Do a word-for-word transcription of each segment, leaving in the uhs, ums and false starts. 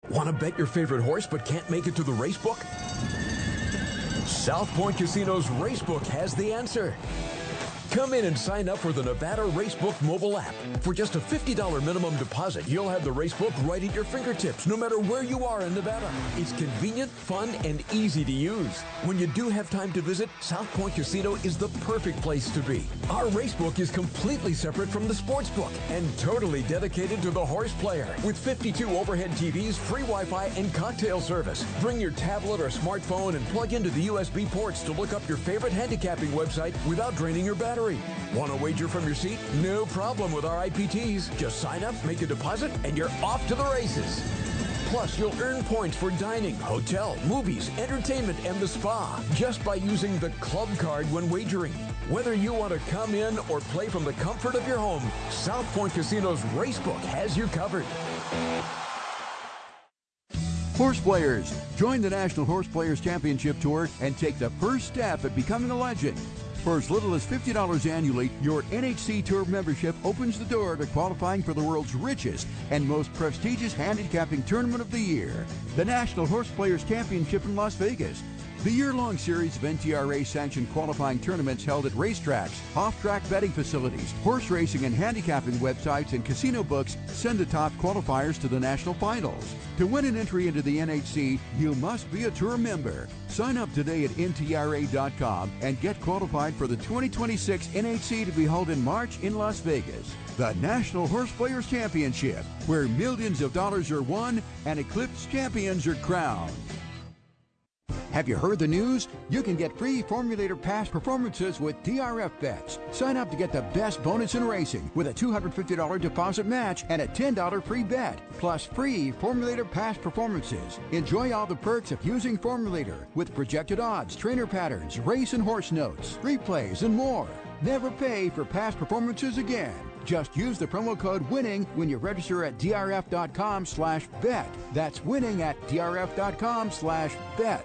Want to bet your favorite horse but can't make it to the racebook? South Point Casino's Racebook has the answer. Come in and sign up for the Nevada Racebook mobile app. For just a fifty dollars minimum deposit, you'll have the Racebook right at your fingertips, no matter where you are in Nevada. It's convenient, fun, and easy to use. When you do have time to visit, South Point Casino is the perfect place to be. Our Racebook is completely separate from the sportsbook and totally dedicated to the horse player. With fifty-two overhead T Vs, free Wi-Fi, and cocktail service. Bring your tablet or smartphone and plug into the U S B ports to look up your favorite handicapping website without draining your battery. Want to wager from your seat? No problem with our I P Ts. Just sign up, make a deposit, and you're off to the races. Plus, you'll earn points for dining, hotel, movies, entertainment, and the spa just by using the club card when wagering. Whether you want to come in or play from the comfort of your home, South Point Casino's Racebook has you covered. Horse players, join the National Horse Players Championship Tour and take the first step at becoming a legend. For as little as fifty dollars annually, your N H C Tour membership opens the door to qualifying for the world's richest and most prestigious handicapping tournament of the year, the National Horse Players Championship in Las Vegas. The year-long series of N T R A-sanctioned qualifying tournaments held at racetracks, off-track betting facilities, horse racing and handicapping websites, and casino books send the top qualifiers to the national finals. To win an entry into the N H C, you must be a tour member. Sign up today at N T R A dot com and get qualified for the twenty twenty-six N H C to be held in March in Las Vegas. The National Horse Players Championship, where millions of dollars are won and eclipsed champions are crowned. Have you heard the news? You can get free Formulator Pass performances with D R F bets. Sign up to get the best bonus in racing with a two hundred fifty dollars deposit match and a ten dollars free bet, plus free Formulator Pass performances. Enjoy all the perks of using Formulator with projected odds, trainer patterns, race and horse notes, replays, and more. Never pay for past performances again. Just use the promo code WINNING when you register at D R F dot com slash bet. That's winning at D R F dot com slash bet.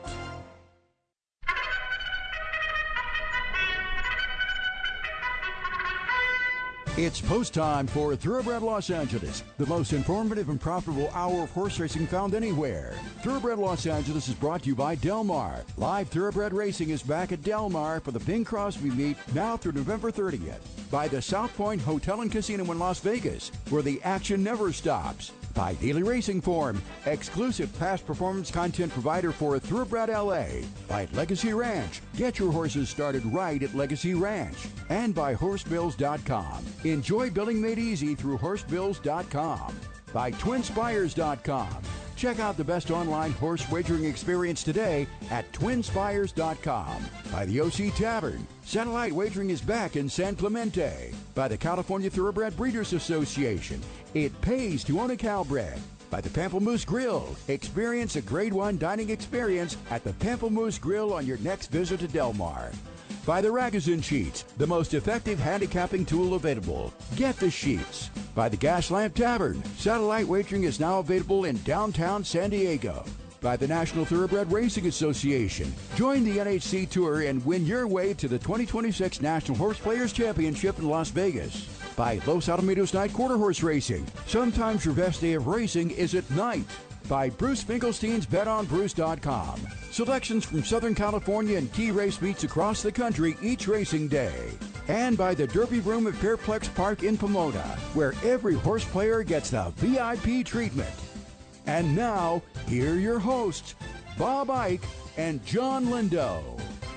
It's post time for Thoroughbred Los Angeles, the most informative and profitable hour of horse racing found anywhere. Thoroughbred Los Angeles is brought to you by Del Mar. Live Thoroughbred racing is back at Del Mar for the Bing Crosby meet now through November thirtieth. By the South Point Hotel and Casino in Las Vegas, where the action never stops. By Daily Racing Form, exclusive past performance content provider for Thoroughbred L A. By Legacy Ranch, get your horses started right at Legacy Ranch. And by horse bills dot com. Enjoy billing made easy through horse bills dot com. By twin spires dot com. Check out the best online horse wagering experience today at twin spires dot com. By the O C Tavern. Satellite wagering is back in San Clemente. By the California Thoroughbred Breeders Association. It pays to own a Calbred. By the Pamplemousse Grill. Experience a grade one dining experience at the Pamplemousse Grill on your next visit to Del Mar. By the Ragozin Sheets, the most effective handicapping tool available. Get the sheets. By the Gaslamp Tavern. Satellite wagering is now available in downtown San Diego. By the National Thoroughbred Racing Association. Join the N H C Tour and win your way to the twenty twenty-six National Horse Players Championship in Las Vegas. By Los Alamitos Night Quarter Horse Racing. Sometimes your best day of racing is at night. By Bruce Finkelstein's bet on bruce dot com. Selections from Southern California and key race meets across the country each racing day. And by the Derby Room at Fairplex Park in Pomona, where every horse player gets the V I P treatment. And now, here are your hosts, Bob Ike and John Lindo.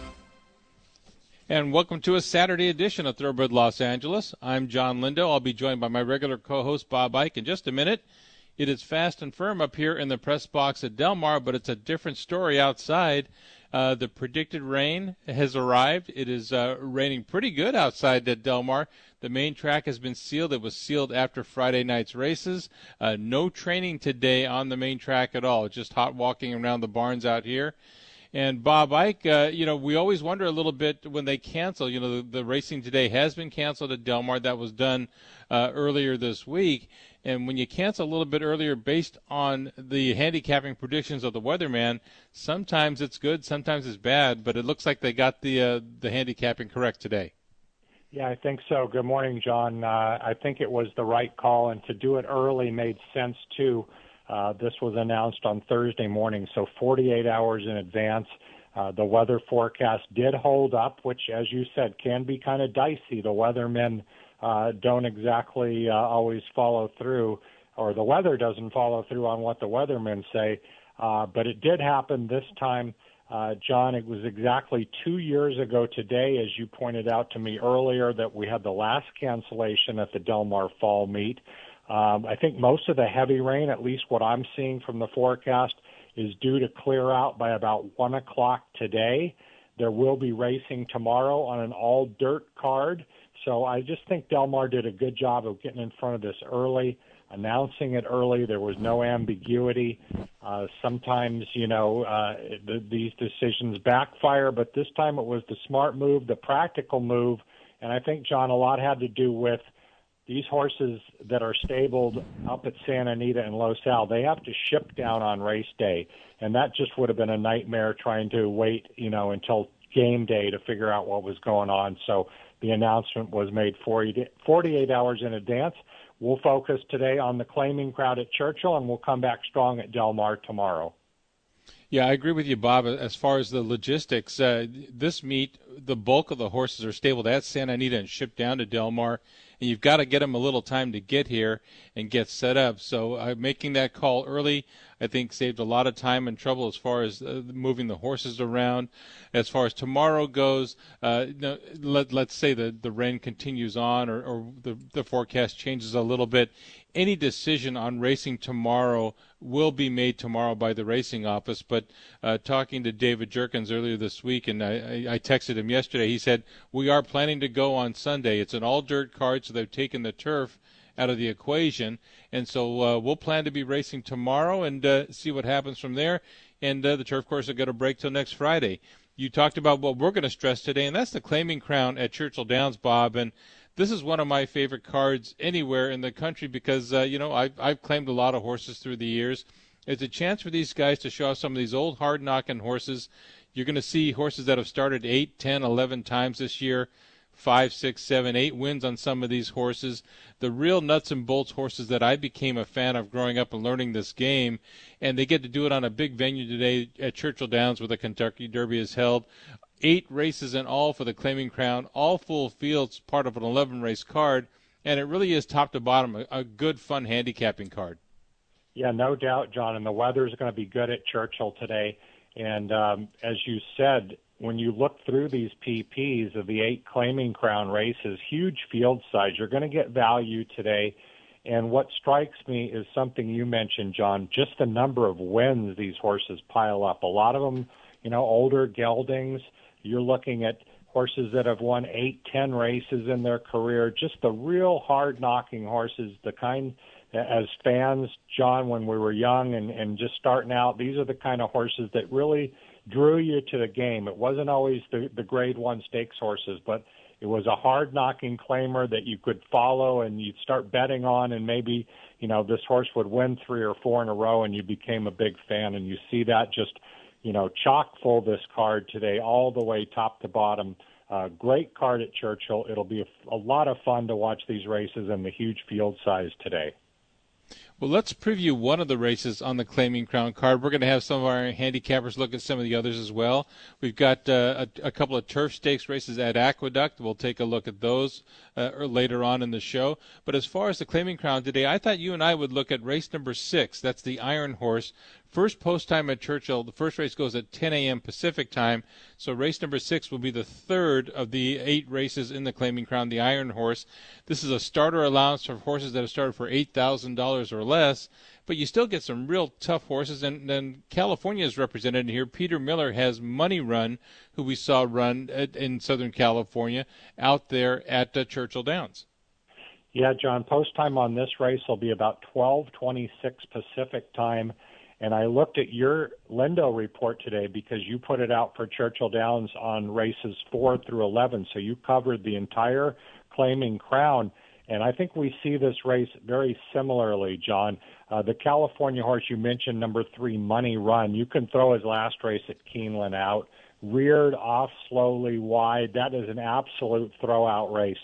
And welcome to a Saturday edition of Thoroughbred Los Angeles. I'm John Lindo. I'll be joined by my regular co-host, Bob Ike, in just a minute. It is fast and firm up here in the press box at Del Mar, but it's a different story outside. Uh, the predicted rain has arrived. It is uh, raining pretty good outside at Del Mar. The main track has been sealed. It was sealed after Friday night's races. Uh, no training today on the main track at all. Just hot walking around the barns out here. And Bob Ike, uh, you know, we always wonder a little bit when they cancel. You know, the, the racing today has been canceled at Del Mar. That was done uh, earlier this week. And when you cancel a little bit earlier based on the handicapping predictions of the weatherman, sometimes it's good, sometimes it's bad. But it looks like they got the uh, the handicapping correct today. Yeah, I think so. Good morning, John. Uh, I think it was the right call, and to do it early made sense, too. Uh, this was announced on Thursday morning, so forty-eight hours in advance. Uh, the weather forecast did hold up, which, as you said, can be kind of dicey. The weathermen uh, don't exactly uh, always follow through, or the weather doesn't follow through on what the weathermen say. Uh, but it did happen this time, uh, John. It was exactly two years ago today, as you pointed out to me earlier, that we had the last cancellation at the Del Mar Fall Meet. Um, I think most of the heavy rain, at least what I'm seeing from the forecast, is due to clear out by about one o'clock today. There will be racing tomorrow on an all-dirt card. So I just think Del Mar did a good job of getting in front of this early, announcing it early. There was no ambiguity. Uh, sometimes, you know, uh, the, these decisions backfire, but this time it was the smart move, the practical move. And I think, John, a lot had to do with these horses that are stabled up at Santa Anita and Los Al. They have to ship down on race day, and that just would have been a nightmare trying to wait, you know, until game day to figure out what was going on. So the announcement was made forty, forty-eight hours in advance. We'll focus today on the claiming crowd at Churchill, and we'll come back strong at Del Mar tomorrow. Yeah, I agree with you, Bob. As far as the logistics, uh, this meet, the bulk of the horses are stabled at Santa Anita and shipped down to Del Mar, and you've got to get them a little time to get here and get set up. So uh, making that call early, I think, saved a lot of time and trouble as far as uh, moving the horses around. As far as tomorrow goes, uh, no, let, let's say the, the rain continues on or, or the, the forecast changes a little bit. Any decision on racing tomorrow will be made tomorrow by the racing office. But uh, talking to David Jerkins earlier this week, and I, I texted him yesterday, he said, we are planning to go on Sunday. It's an all-dirt card, so they've taken the turf out of the equation. And so uh, we'll plan to be racing tomorrow and uh, see what happens from there. And uh, the turf course will get a break till next Friday. You talked about what we're going to stress today, and that's the claiming crown at Churchill Downs, Bob. And this is one of my favorite cards anywhere in the country because, uh, you know, I've, I've claimed a lot of horses through the years. It's a chance for these guys to show off some of these old hard-knocking horses. You're going to see horses that have started eight, ten, eleven times this year, five, six, seven, eight wins on some of these horses. The real nuts and bolts horses that I became a fan of growing up and learning this game, and they get to do it on a big venue today at Churchill Downs where the Kentucky Derby is held. Eight races in all for the claiming crown, all full fields, part of an eleven-race card, and it really is top to bottom a, a good, fun handicapping card. Yeah, no doubt, John, and the weather is going to be good at Churchill today. And um, as you said, when you look through these P Ps of the eight claiming crown races, huge field size, you're going to get value today. And what strikes me is something you mentioned, John, just the number of wins these horses pile up. A lot of them, you know, older geldings. You're looking at horses that have won eight, ten races in their career, just the real hard-knocking horses, the kind, as fans, John, when we were young and, and just starting out, these are the kind of horses that really drew you to the game. It wasn't always the, the grade one stakes horses, but it was a hard-knocking claimer that you could follow and you'd start betting on, and maybe, you know, this horse would win three or four in a row, and you became a big fan, and you see that just, you know, chock full this card today, all the way top to bottom. Uh, great card at Churchill. It'll be a, a lot of fun to watch these races and the huge field size today. Well, let's preview one of the races on the claiming crown card. We're going to have some of our handicappers look at some of the others as well. We've got uh, a, a couple of turf stakes races at Aqueduct. We'll take a look at those uh, later on in the show. But as far as the claiming crown today, I thought you and I would look at race number six. That's the Iron Horse. First post time at Churchill. The first race goes at ten a.m. Pacific time. So race number six will be the third of the eight races in the claiming crown, the Iron Horse. This is a starter allowance for horses that have started for eight thousand dollars or less. But you still get some real tough horses. And then California is represented here. Peter Miller has Money Run, who we saw run at, in Southern California, out there at uh, Churchill Downs. Yeah, John, post time on this race will be about twelve twenty-six Pacific time. And I looked at your Lindo report today because you put it out for Churchill Downs on races four through eleven. So you covered the entire claiming crown. And I think we see this race very similarly, John. Uh, the California horse you mentioned, number three, Money Run, you can throw his last race at Keeneland out, reared off slowly wide. That is an absolute throw-out race.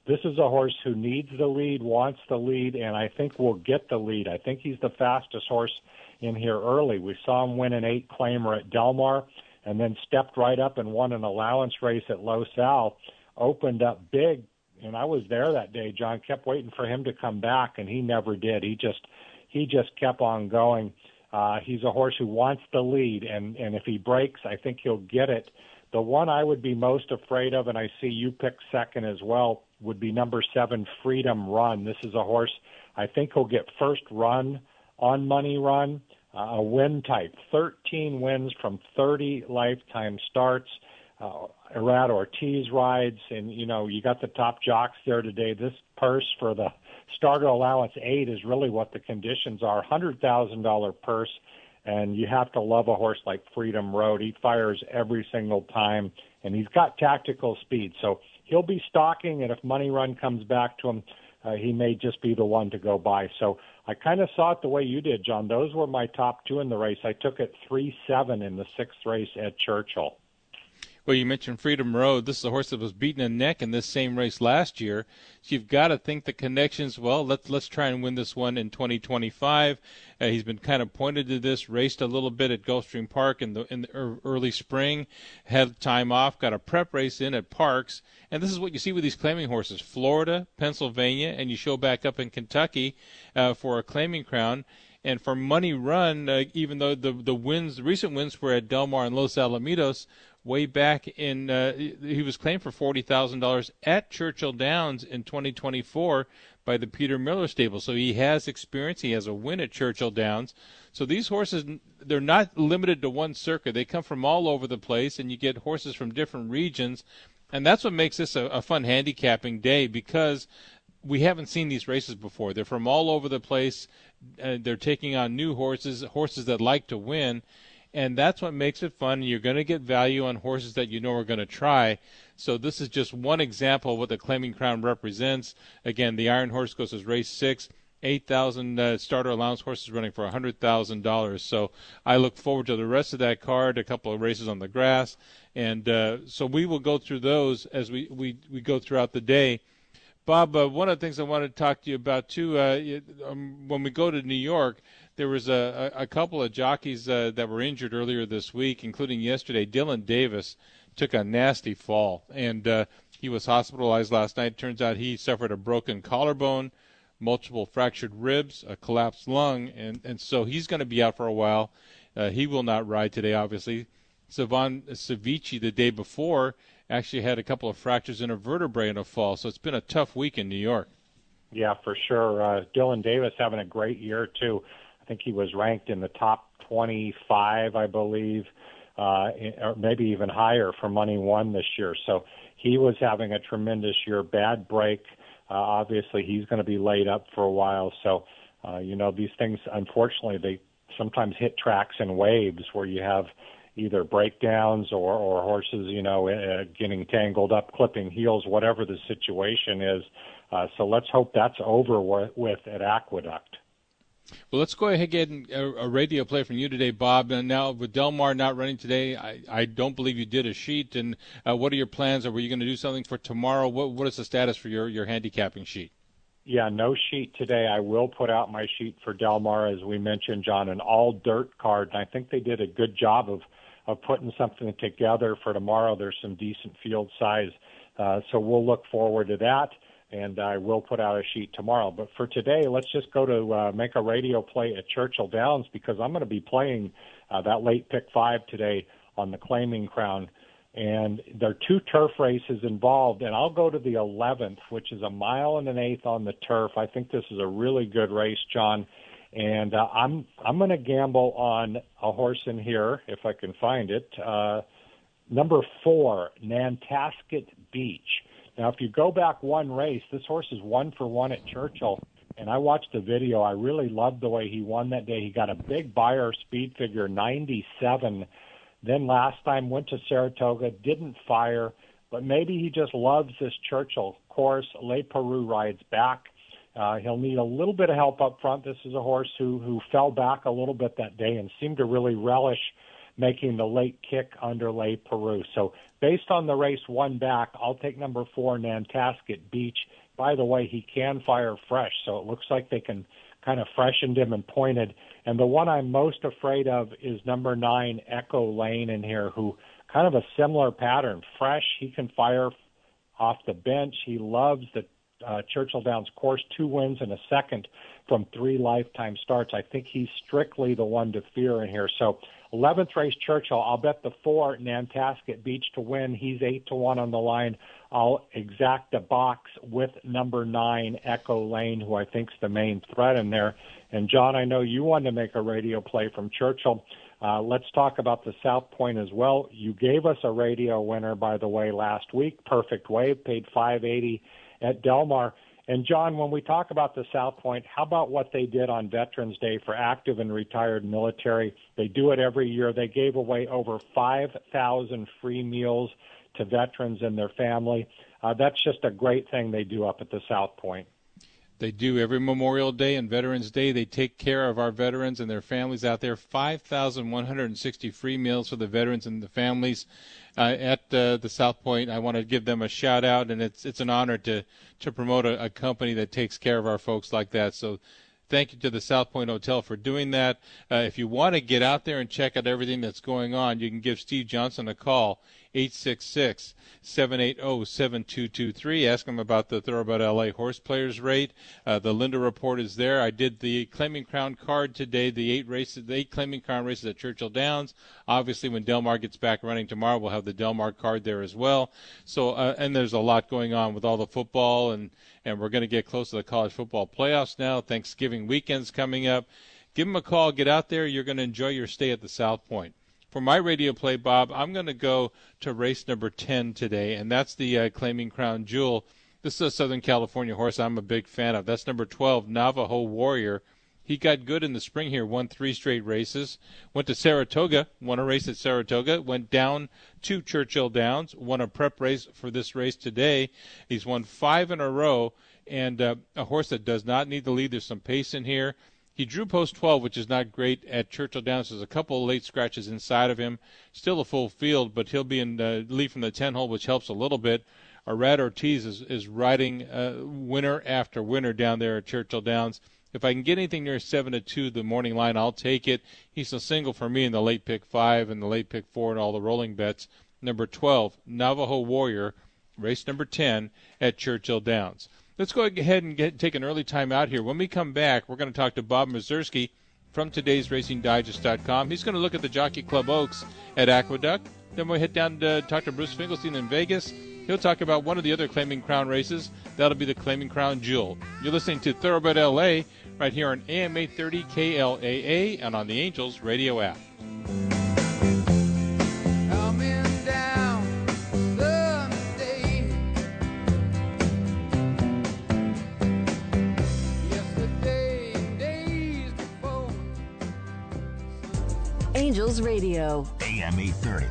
this is a horse who needs the lead, wants the lead, and I think will get the lead. I think he's the fastest horse in here early. We saw him win an eight claimer at Del Mar and then stepped right up and won an allowance race at Los Al, opened up big, and I was there that day, John, kept waiting for him to come back, and he never did. He just he just kept on going. Uh, he's a horse who wants the lead, and, and if he breaks, I think he'll get it. The one I would be most afraid of, and I see you pick second as well, would be number seven, Freedom Run. This is a horse I think he'll get first run on Money Run, uh, a win type, thirteen wins from thirty lifetime starts. Uh, Irad Ortiz rides, and, you know, you got the top jocks there today. This purse for the starter allowance eight is really what the conditions are, one hundred thousand dollars purse, and you have to love a horse like Freedom Road. He fires every single time, and he's got tactical speed. So he'll be stalking, and if Money Run comes back to him, uh, he may just be the one to go by. So I kind of saw it the way you did, John. Those were my top two in the race. I took it three seven in the sixth race at Churchill. Well, you mentioned Freedom Road. This is a horse that was beaten a neck in this same race last year. So you've got to think the connections, well, let's let's try and win this one in twenty twenty-five. Uh, he's been kind of pointed to this, raced a little bit at Gulfstream Park in the, in the early spring, had time off, got a prep race in at Parks. And this is what you see with these claiming horses, Florida, Pennsylvania, and you show back up in Kentucky uh, for a claiming crown. And for Money Run, uh, even though the the wins, the recent wins were at Del Mar and Los Alamitos, way back in, uh, he was claimed for forty thousand dollars at Churchill Downs in twenty twenty-four by the Peter Miller stable. So he has experience. He has a win at Churchill Downs. So these horses, they're not limited to one circuit. They come from all over the place, and you get horses from different regions. And that's what makes this a, a fun handicapping day, because we haven't seen these races before. They're from all over the place. Uh, they're taking on new horses, horses that like to win. And that's what makes it fun. You're going to get value on horses that you know are going to try. So this is just one example of what the Claiming Crown represents. Again, the Iron Horse goes as race six, eight thousand uh, starter allowance horses running for one hundred thousand dollars. So I look forward to the rest of that card, a couple of races on the grass. And uh, so we will go through those as we, we, we go throughout the day. Bob, uh, one of the things I wanted to talk to you about, too, uh, um, when we go to New York, there was a, a couple of jockeys uh, that were injured earlier this week, including yesterday. Dylan Davis took a nasty fall, and uh, he was hospitalized last night. Turns out he suffered a broken collarbone, multiple fractured ribs, a collapsed lung, and, and so he's going to be out for a while. Uh, he will not ride today, obviously. Savan Savici, the day before, actually had a couple of fractures in a vertebrae in a fall, so it's been a tough week in New York. Yeah, for sure. Uh, Dylan Davis having a great year, too. I think he was ranked in the top twenty-five, I believe, uh, or maybe even higher for Money One this year. So he was having a tremendous year. Bad break. Uh, obviously, he's going to be laid up for a while. So, uh, you know, these things, unfortunately, they sometimes hit tracks in waves where you have either breakdowns or, or horses, you know, uh, getting tangled up, clipping heels, whatever the situation is. Uh, so let's hope that's over with, with at Aqueduct. Well, let's go ahead and get a, a radio play from you today, Bob. And now with Del Mar not running today, I, I don't believe you did a sheet. And uh, what are your plans? Or were you going to do something for tomorrow? What What is the status for your, your handicapping sheet? Yeah, no sheet today. I will put out my sheet for Del Mar, as we mentioned, John, an all-dirt card. And I think they did a good job of, of putting something together for tomorrow. There's some decent field size. Uh, so we'll look forward to that. And I will put out a sheet tomorrow. But for today, let's just go to uh, make a radio play at Churchill Downs, because I'm going to be playing uh, that late pick five today on the Claiming Crown. And there are two turf races involved, and I'll go to the eleventh, which is a mile and an eighth on the turf. I think this is a really good race, John. And uh, I'm I'm going to gamble on a horse in here, if I can find it. Uh, number four, Nantasket Beach. Now, if you go back one race, this horse is one for one at Churchill, and I watched the video. I really loved the way he won that day. He got a big Beyer speed figure, ninety-seven. Then last time went to Saratoga, didn't fire, but maybe he just loves this Churchill course. Le Peru rides back. Uh, he'll need a little bit of help up front. This is a horse who, who fell back a little bit that day and seemed to really relish making the late kick underlay Peru. So based on the race one back, I'll take number four, Nantasket Beach. By the way, he can fire fresh, so it looks like they can kind of freshened him and pointed. And the one I'm most afraid of is number nine, Echo Lane in here, who kind of a similar pattern. Fresh, he can fire off the bench. He loves the uh, Churchill Downs course, two wins and a second from three lifetime starts. I think he's strictly the one to fear in here. So eleventh race, Churchill. I'll bet the four, Nantasket Beach, to win. He's eight to one on the line. I'll exact a box with number nine, Echo Lane, who I think's the main threat in there. And John, I know you wanted to make a radio play from Churchill. Uh, let's talk about the South Point as well. You gave us a radio winner, by the way, last week. Perfect Wave paid five eighty at Del Mar. And John, when we talk about the South Point, how about what they did on Veterans Day for active and retired military? They do it every year. They gave away over five thousand free meals to veterans and their family. Uh, that's just a great thing they do up at the South Point. They do every Memorial Day and Veterans Day. They take care of our veterans and their families out there. five thousand one hundred sixty free meals for the veterans and the families uh, at uh, the South Point. I want to give them a shout out, and it's it's an honor to to promote a, a company that takes care of our folks like that. So thank you to the South Point Hotel for doing that. Uh, if you want to get out there and check out everything that's going on, you can give Steve Johnson a call, eight six six, seven eight zero, seven two two three. Ask him about the Thoroughbred L A Horse Players rate. Uh, the Linda Report is there. I did the Claiming Crown card today, the eight races, the eight Claiming Crown races at Churchill Downs. Obviously, when Del Mar gets back running tomorrow, we'll have the Del Mar card there as well. So, uh, and there's a lot going on with all the football, and, and we're going to get close to the college football playoffs now. Thanksgiving weekend's coming up. Give them a call. Get out there. You're going to enjoy your stay at the South Point. For my radio play, Bob, I'm going to go to race number ten today, and that's the uh, Claiming Crown Jewel. This is a Southern California horse I'm a big fan of. That's number twelve, Navajo Warrior. He got good in the spring here, won three straight races, went to Saratoga, won a race at Saratoga, went down to Churchill Downs, won a prep race for this race today. He's won five in a row, and uh, a horse that does not need the lead. There's some pace in here. He drew post twelve, which is not great at Churchill Downs. There's a couple of late scratches inside of him. Still a full field, but he'll be in the lead from the ten hole, which helps a little bit. Arad Ortiz is, is riding uh, winner after winner down there at Churchill Downs. If I can get anything near seven to two, the morning line, I'll take it. He's a single for me in the late pick five and the late pick four and all the rolling bets. Number twelve, Navajo Warrior, race number ten at Churchill Downs. Let's go ahead and get, take an early time out here. When we come back, we're going to talk to Bob Mazursky from today's Racing Digest dot com. He's going to look at the Jockey Club Oaks at Aqueduct. Then we'll head down to talk to Bruce Finkelstein in Vegas. He'll talk about one of the other Claiming Crown races. That'll be the Claiming Crown Jewel. You're listening to Thoroughbred L A right here on A M eight thirty K L A A and on the Angels radio app. Angels Radio. A M eight thirty.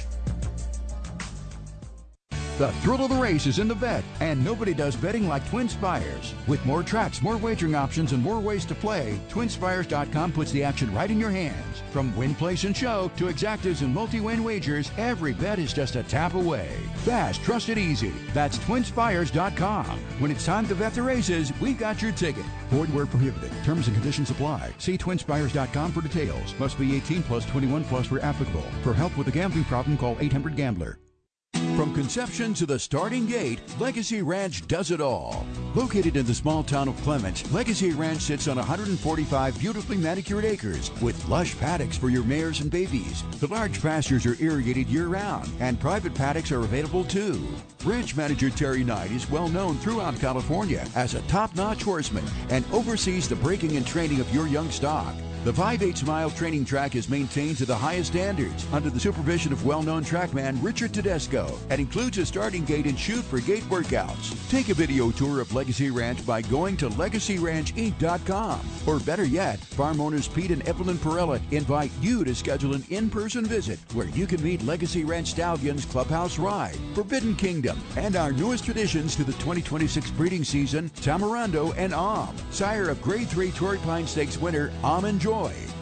The thrill of the race is in the vet, and nobody does betting like Twin Spires. With more tracks, more wagering options, and more ways to play, Twin Spires dot com puts the action right in your hands. From win, place, and show to exactas and multi-win wagers, every bet is just a tap away. Fast, trusted, easy. That's Twin Spires dot com. When it's time to bet the races, we've got your ticket. Void where prohibited. Terms and conditions apply. See Twin Spires dot com for details. Must be eighteen plus, twenty-one plus where applicable. For help with a gambling problem, call eight hundred gambler. From conception to the starting gate, Legacy Ranch does it all. Located in the small town of Clements, Legacy Ranch sits on one hundred forty-five beautifully manicured acres with lush paddocks for your mares and babies. The large pastures are irrigated year-round, and private paddocks are available too. Ranch manager Terry Knight is well known throughout California as a top-notch horseman and oversees the breaking and training of your young stock. The five eighths mile training track is maintained to the highest standards under the supervision of well-known trackman Richard Tedesco and includes a starting gate and chute for gate workouts. Take a video tour of Legacy Ranch by going to legacy ranch inc dot com. Or better yet, farm owners Pete and Evelyn Perella invite you to schedule an in-person visit where you can meet Legacy Ranch Stallions Clubhouse Ride, Forbidden Kingdom, and our newest additions to the twenty twenty-six breeding season, Tamarando and Om, sire of Grade three Torrey Pine Stakes winner Om and Joy.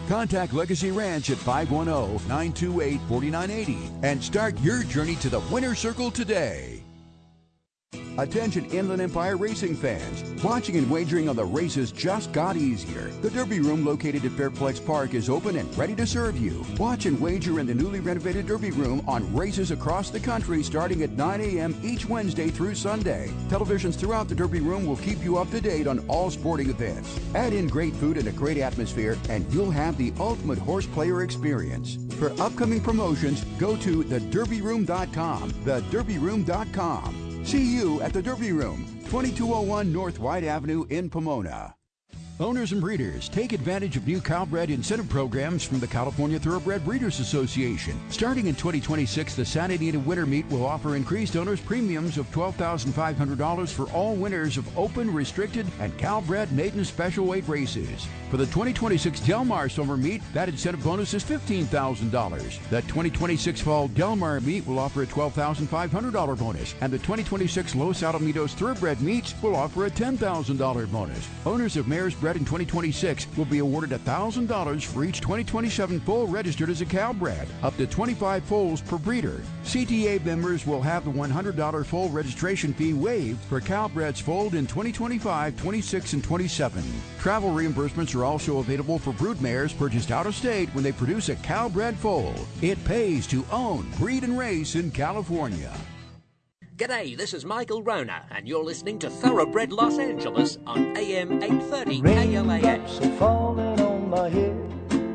Contact Legacy Ranch at five one zero, nine two eight, four nine eight zero and start your journey to the winner's circle today. Attention Inland Empire racing fans. Watching and wagering on the races just got easier. The Derby Room located at Fairplex Park is open and ready to serve you. Watch and wager in the newly renovated Derby Room on races across the country starting at nine a.m. each Wednesday through Sunday. Televisions throughout the Derby Room will keep you up to date on all sporting events. Add in great food and a great atmosphere and you'll have the ultimate horse player experience. For upcoming promotions, go to the derby room dot com, the derby room dot com. See you at the Derby Room, twenty-two oh one North White Avenue in Pomona. Owners and breeders, take advantage of new Calbred incentive programs from the California Thoroughbred Breeders Association. Starting in twenty twenty-six, the Santa Anita Winter Meet will offer increased owners premiums of twelve thousand five hundred dollars for all winners of open, restricted, and Calbred maiden special weight races. For the twenty twenty-six Del Mar Summer Meet, that incentive bonus is fifteen thousand dollars. The twenty twenty-six Fall Del Mar Meet will offer a twelve thousand five hundred dollars bonus, and the twenty twenty-six Los Alamitos Thoroughbred Meets will offer a ten thousand dollars bonus. Owners of mares bred in twenty twenty-six will be awarded one thousand dollars for each twenty twenty-seven foal registered as a Calbred, up to twenty-five foals per breeder. C T A members will have the one hundred dollars foal registration fee waived for Calbreds foaled in twenty twenty-five, twenty-six, and twenty-seven. Travel reimbursements are also available for brood mares purchased out of state when they produce a Calbred foal. It pays to own, breed, and race in California. G'day, this is Michael Rona, and you're listening to Thoroughbred Los Angeles on A M eight thirty K L A X. Raindrops are falling on my head,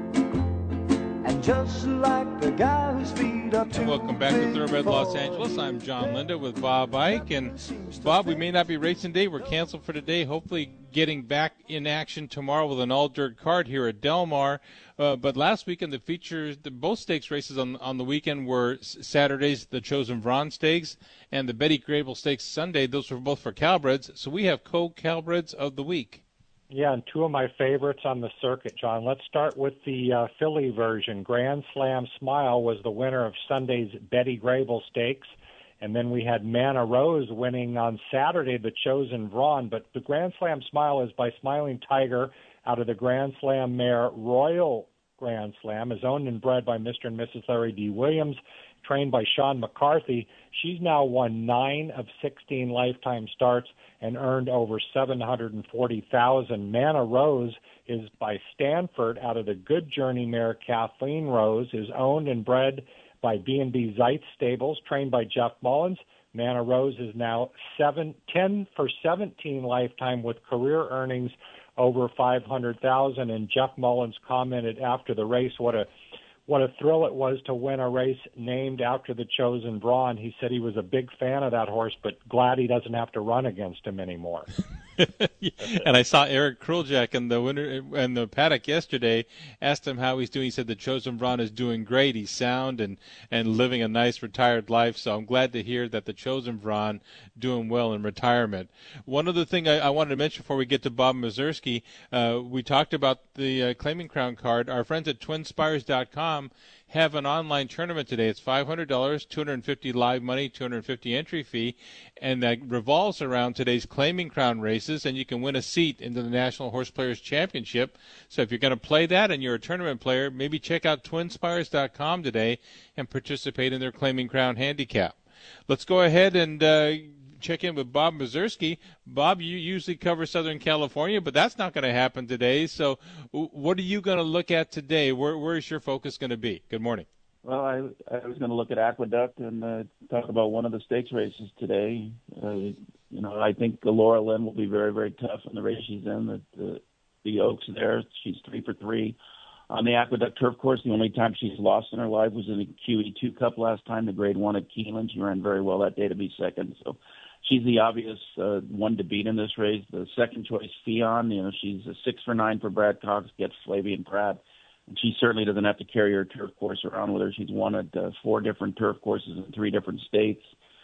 and just like the guy whose feet are too Welcome back to Thoroughbred Los Angeles. I'm John Linda with Bob Ike. And Bob, we may not be racing today. We're canceled for today. Hopefully getting back in action tomorrow with an all-dirt card here at Del Mar. Uh, but last weekend, the features, the, both stakes races on on the weekend were Saturdays, the Chosen Vron Stakes, and the Betty Grable Stakes Sunday. Those were both for Calbreds. So we have co-Calbreds of the week. Yeah, and two of my favorites on the circuit, John. Let's start with the uh, Philly version. Grand Slam Smile was the winner of Sunday's Betty Grable Stakes. And then we had Mana Rose winning on Saturday, the Chosen Vron. But the Grand Slam Smile is by Smiling Tiger out of the Grand Slam mare Royal Grand Slam, is owned and bred by Mister and Missus Larry D. Williams, trained by Sean McCarthy. She's now won nine of sixteen lifetime starts and earned over seven hundred forty thousand dollars. Mana Rose is by Stanford out of the Good Journey mare Kathleen Rose, is owned and bred by B and B Zeitz Stables, trained by Jeff Mullins. Mana Rose is now seven, ten for seventeen lifetime with career earnings over five hundred thousand dollars. And Jeff Mullins commented after the race what a what a thrill it was to win a race named after the Chosen Vron. He said he was a big fan of that horse, but glad he doesn't have to run against him anymore. And I saw Eric Kruljak in the winter in the paddock yesterday. Asked him how he's doing. He said the Chosen Vron is doing great. He's sound and and living a nice retired life. So I'm glad to hear that the Chosen Vron doing well in retirement. One other thing I, I wanted to mention before we get to Bob Mazursky, uh, we talked about the uh, Claiming Crown card. Our friends at twin spires dot com have an online tournament today. It's five hundred dollars, two hundred fifty dollars live money, two hundred fifty dollars entry fee, and that revolves around today's Claiming Crown races, and you can win a seat into the National Horse Players Championship. So if you're going to play that and you're a tournament player, maybe check out twin spires dot com today and participate in their Claiming Crown handicap. Let's go ahead and uh, check in with Bob Mazursky. Bob, you usually cover Southern California, but that's not going to happen today. So what are you going to look at today? Where, where is your focus going to be? Good morning. Well, I, I was going to look at Aqueduct and uh, talk about one of the stakes races today. Uh, you know, I think Laura Lynn will be very, very tough in the race she's in. The, the, the Oaks there, she's three for three. On the Aqueduct turf course, the only time she's lost in her life was in the Q E two Cup last time, the grade one at Keeneland. She ran very well that day to be second. So she's the obvious uh, one to beat in this race. The second choice, Fion, you know, she's a six for nine for Brad Cox, gets Flavian Pratt. And she certainly doesn't have to carry her turf course around with her. She's won at uh, four different turf courses in three different states.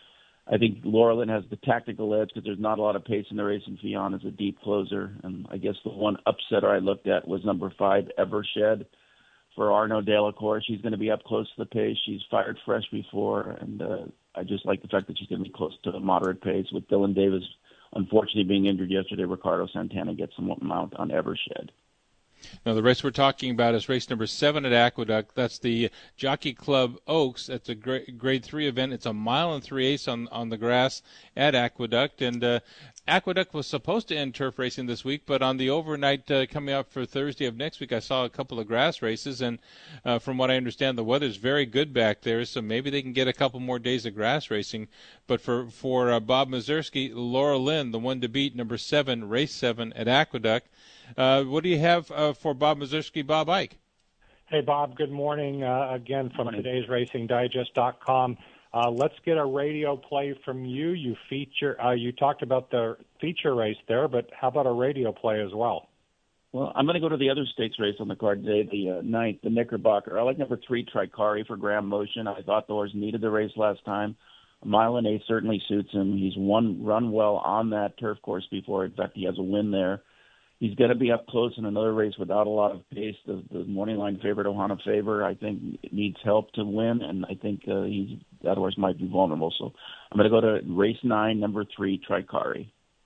I think Laura Lynn has the tactical edge because there's not a lot of pace in the race, and Fion is a deep closer. And I guess the one upsetter I looked at was number five, Evershed, for Arnaud Delacour. She's going to be up close to the pace. She's fired fresh before, and uh, I just like the fact that she's going to be close to a moderate pace. With Dylan Davis unfortunately being injured yesterday, Ricardo Santana gets some mount on Evershed. Now, the race we're talking about is race number seven at Aqueduct. That's the Jockey Club Oaks. It's a grade, grade three event. It's a mile and three eighths on, on the grass at Aqueduct. And uh, Aqueduct was supposed to end turf racing this week, but on the overnight uh, coming up for Thursday of next week, I saw a couple of grass races. And uh, from what I understand, the weather's very good back there, so maybe they can get a couple more days of grass racing. But for, for uh, Bob Mazursky, Laura Lynn, the one to beat, number seven, race seven at Aqueduct. Uh, what do you have uh, for Bob Mazursky, Bob Ike? Hey, Bob, good morning. Uh, again, from today's racing digest dot com. Uh, let's get a radio play from you. You feature. Uh, you talked about the feature race there, but how about a radio play as well? Well, I'm going to go to the other stakes race on the card today, the uh, ninth, the Knickerbocker. I like number three, Tricari for Graham Motion. I thought the horse needed the race last time. A mile and eight certainly suits him. He's won, run well on that turf course before. In fact, he has a win there. He's going to be up close in another race without a lot of pace. The, the morning line favorite, Ohana Favor, I think needs help to win, and I think uh, he's, that horse might be vulnerable. So I'm going to go to race nine, number three, Tricari.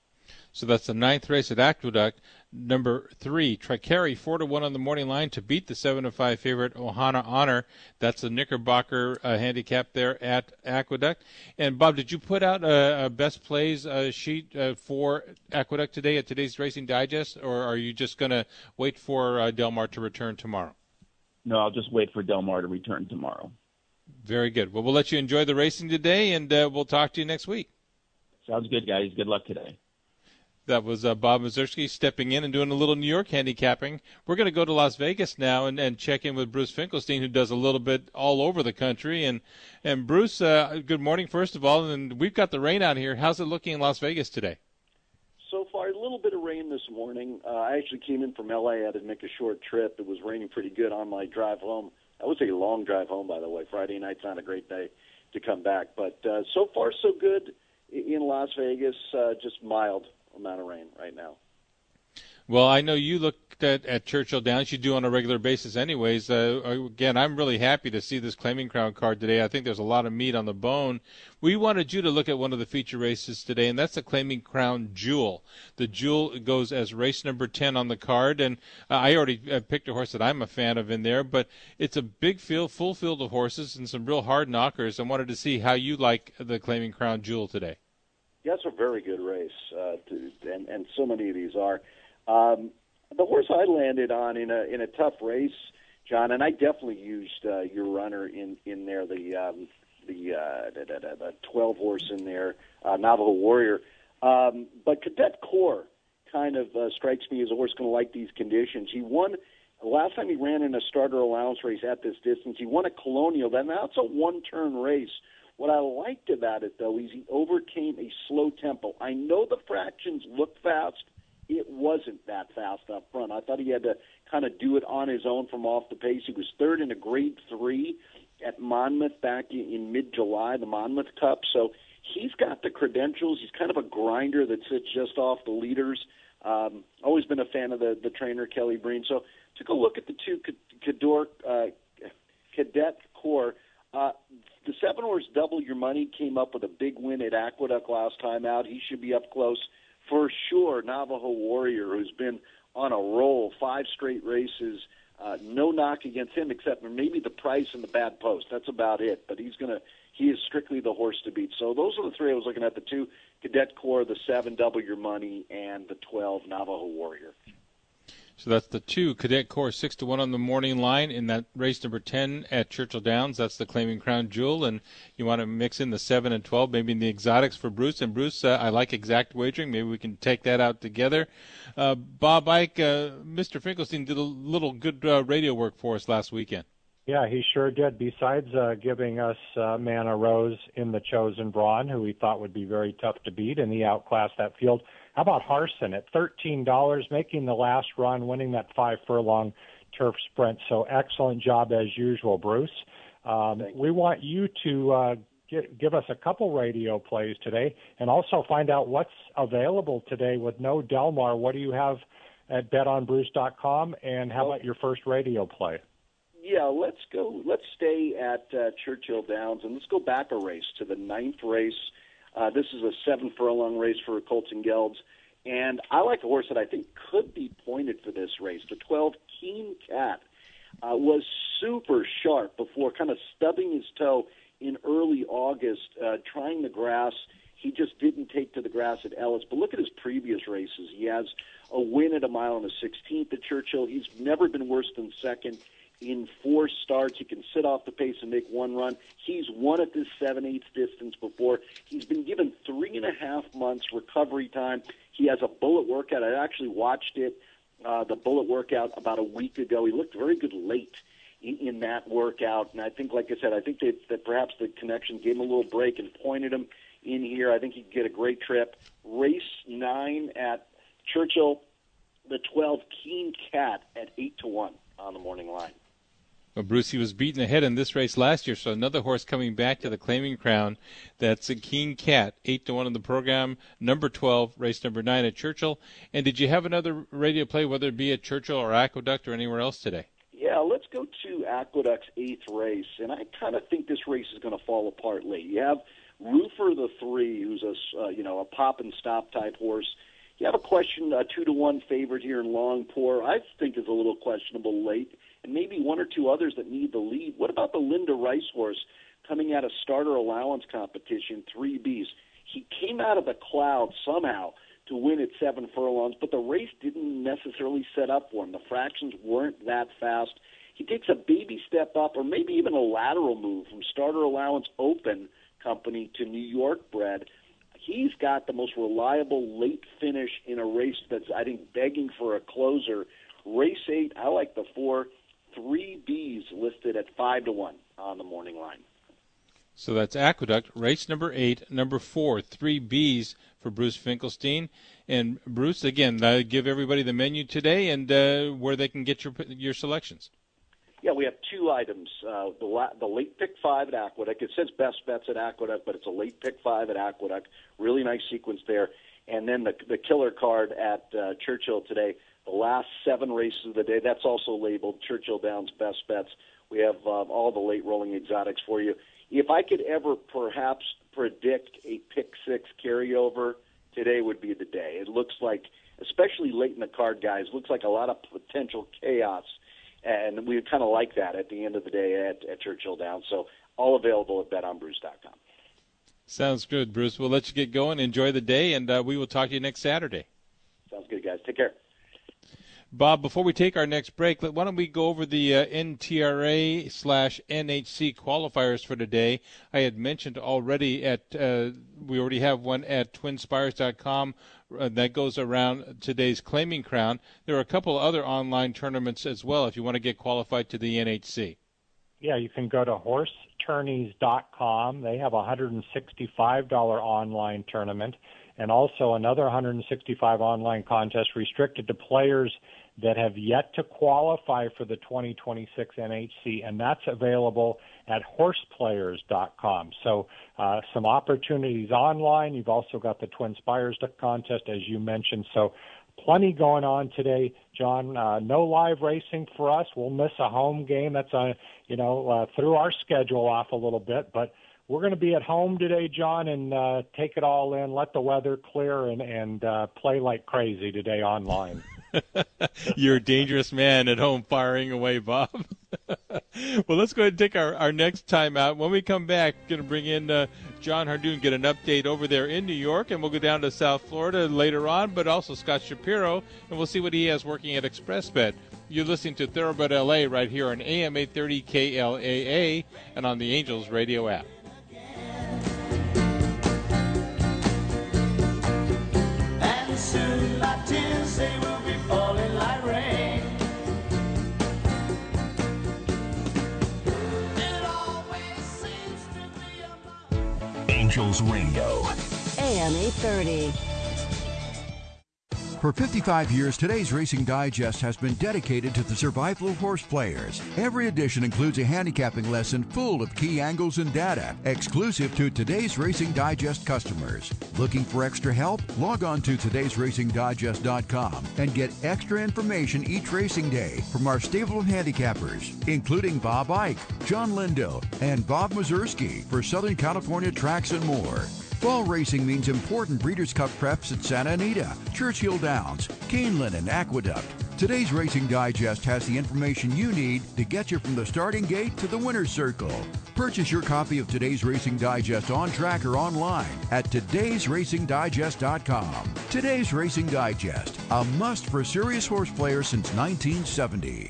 So that's the ninth race at Aqueduct. Number three, Tricari, four to one on the morning line to beat the seven to five favorite Ohana Honor. That's the Knickerbocker uh, handicap there at Aqueduct. And Bob, did you put out a, a best plays uh, sheet uh, for Aqueduct today at today's Racing Digest, or are you just going to wait for uh, Del Mar to return tomorrow? No, I'll just wait for Del Mar to return tomorrow. Very good. Well, we'll let you enjoy the racing today, and uh, we'll talk to you next week. Sounds good, guys. Good luck today. That was uh, Bob Mazursky stepping in and doing a little New York handicapping. We're going to go to Las Vegas now and, and check in with Bruce Finkelstein, who does a little bit all over the country. And and Bruce, uh, good morning, first of all. And we've got the rain out here. How's it looking in Las Vegas today? So far, a little bit of rain this morning. Uh, I actually came in from L A. I had to make a short trip. It was raining pretty good on my drive home. That was a long drive home, by the way. Friday night's not a great day to come back. But uh, so far, so good in Las Vegas, uh, just mild amount of rain right now. Well, I know you looked at, at Churchill Downs. You do on a regular basis anyways. Uh, again, I'm really happy to see this Claiming Crown card today. I think there's a lot of meat on the bone. We wanted you to look at one of the feature races today, and that's the Claiming Crown Jewel. The Jewel goes as race number ten on the card, and uh, I already uh, picked a horse that I'm a fan of in there, but it's a big field, full field of horses and some real hard knockers. I wanted to see how you like the Claiming Crown Jewel today. Yeah, it's a very good race, uh, to, and, and so many of these are. Um, the horse I landed on in a in a tough race, John, and I definitely used uh, your runner in, in there, the um, the, uh, the, the the twelve horse in there, uh, Navajo Warrior. Um, but Cadet Core kind of uh, strikes me as a horse going to like these conditions. He won the last time he ran in a starter allowance race at this distance. He won a Colonial. Then that's a one-turn race. What I liked about it, though, is he overcame a slow tempo. I know the fractions look fast. It wasn't that fast up front. I thought he had to kind of do it on his own from off the pace. He was third in a grade three at Monmouth back in, in mid-July, the Monmouth Cup. So he's got the credentials. He's kind of a grinder that sits just off the leaders. Um, always been a fan of the, the trainer, Kelly Breen. So took a look at the two Cador, uh, Cadet Core. Uh, the seven horse Double Your Money came up with a big win at Aqueduct last time out. He should be up close for sure. Navajo Warrior, who's been on a roll, five straight races, uh, no knock against him except for maybe the price and the bad post. That's about it. But he's gonna, he is strictly the horse to beat. So those are the three I was looking at: the two Cadet Core, the seven Double Your Money, and the twelve Navajo Warrior. So that's the two Cadet Core, six to one on the morning line in that race number ten at Churchill Downs. That's the Claiming Crown Jewel, and you want to mix in the seven and twelve, maybe in the exotics for Bruce. And Bruce, uh, I like exact wagering. Maybe we can take that out together. Uh, Bob Ike, uh, Mister Finkelstein did a little good uh, radio work for us last weekend. Yeah, he sure did. Besides uh, giving us uh, Mana Rose in the Chosen Brawn, who he thought would be very tough to beat, and he outclassed that field. How about Harson at thirteen dollars, making the last run, winning that five furlong turf sprint? So excellent job as usual, Bruce. Um, we want you to uh, get, give us a couple radio plays today, and also find out what's available today with no Del Mar. What do you have at bet on bruce dot com, and how about your first radio play? Yeah, let's go. Let's stay at uh, Churchill Downs, and let's go back a race to the ninth race. Uh, this is a seven furlong race for Colton Gelds. And I like a horse that I think could be pointed for this race. The twelve, Keen Cat, uh, was super sharp before kind of stubbing his toe in early August, uh, trying the grass. He just didn't take to the grass at Ellis. But look at his previous races. He has a win at a mile and a sixteenth at Churchill. He's never been worse than second in four starts. He can sit off the pace and make one run. He's won at this seven-eighths distance before. He's been given three and a half months recovery time. He has a bullet workout. I actually watched it, uh, the bullet workout, about a week ago. He looked very good late in, in that workout. And I think, like I said, I think that, that perhaps the connection gave him a little break and pointed him in here. I think he could get a great trip. Race nine at Churchill, the twelve, Keen Cat at eight to one on the morning line. Well, Bruce, he was beaten ahead in this race last year, so another horse coming back to the claiming crown. That's a Keen Cat, eight to one in the program, number twelve, race number nine at Churchill. And did you have another radio play, whether it be at Churchill or Aqueduct or anywhere else today? Yeah, let's go to Aqueduct's eighth race, and I kind of think this race is going to fall apart late. You have Roofer the three, who's a uh, you know a pop and stop type horse. You have a question, a two to one favorite here in Longport. I think is a little questionable late, and maybe one or two others that need the lead. What about the Linda Rice horse coming out of starter allowance competition, three B's? He came out of the cloud somehow to win at seven furlongs, but the race didn't necessarily set up for him. The fractions weren't that fast. He takes a baby step up, or maybe even a lateral move from starter allowance open company to New York bred. He's got the most reliable late finish in a race that's, I think, begging for a closer. Race eight, I like the four, three B's listed at five to one on the morning line. So that's Aqueduct, race number eight, number four, three B's for Bruce Finkelstein. And Bruce, again, uh, give everybody the menu today and uh, where they can get your your selections. Yeah, we have two items. Uh, the, la- the late pick five at Aqueduct. It says best bets at Aqueduct, but it's a late pick five at Aqueduct. Really nice sequence there. And then the, the killer card at uh, Churchill today. The last seven races of the day. That's also labeled Churchill Downs best bets. We have uh, all the late rolling exotics for you. If I could ever perhaps predict a pick six carryover, today would be the day. It looks like, especially late in the card, guys, looks like a lot of potential chaos. And we kind of like that at the end of the day at, at Churchill Downs. So all available at bet on bruce dot com. Sounds good, Bruce. We'll let you get going. Enjoy the day, and uh, we will talk to you next Saturday. Sounds good, guys. Take care. Bob, before we take our next break, why don't we go over the uh, N T R A slash N H C qualifiers for today? I had mentioned already at uh, we already have one at twin spires dot com uh, that goes around today's claiming crown. There are a couple other online tournaments as well if you want to get qualified to the N H C. Yeah, you can go to horse tourneys dot com. They have a one hundred sixty-five dollars online tournament and also another one hundred sixty-five dollars online contest restricted to players that have yet to qualify for the twenty twenty-six N H C, and that's available at horse players dot com. So uh, some opportunities online. You've also got the Twin Spires contest, as you mentioned. So plenty going on today, John. Uh, no live racing for us. We'll miss a home game. That's uh, you know uh, threw our schedule off a little bit, but we're going to be at home today, John, and uh, take it all in, let the weather clear, and, and uh, play like crazy today online. You're a dangerous man at home firing away, Bob. Well, let's go ahead and take our, our next time out. When we come back, we're going to bring in uh, John Hardoon, get an update over there in New York, and we'll go down to South Florida later on, but also Scott Shapiro, and we'll see what he has working at ExpressBet. You're listening to Thoroughbred L A right here on A M eight thirty K L A A and on the Angels Radio app. And soon my tears, they will be falling like rain. It always seems to be a Angels Radio. A M eight thirty. For fifty-five years, Today's Racing Digest has been dedicated to the survival of horse players. Every edition includes a handicapping lesson full of key angles and data, exclusive to Today's Racing Digest customers. Looking for extra help? Log on to todays racing digest dot com and get extra information each racing day from our stable of handicappers, including Bob Ike, John Lindo, and Bob Mazursky for Southern California Tracks and more. Fall racing means important Breeders' Cup preps at Santa Anita, Churchill Downs, Keeneland, and Aqueduct. Today's Racing Digest has the information you need to get you from the starting gate to the winner's circle. Purchase your copy of Today's Racing Digest on track or online at todays racing digest dot com. Today's Racing Digest, a must for serious horse players since nineteen seventy.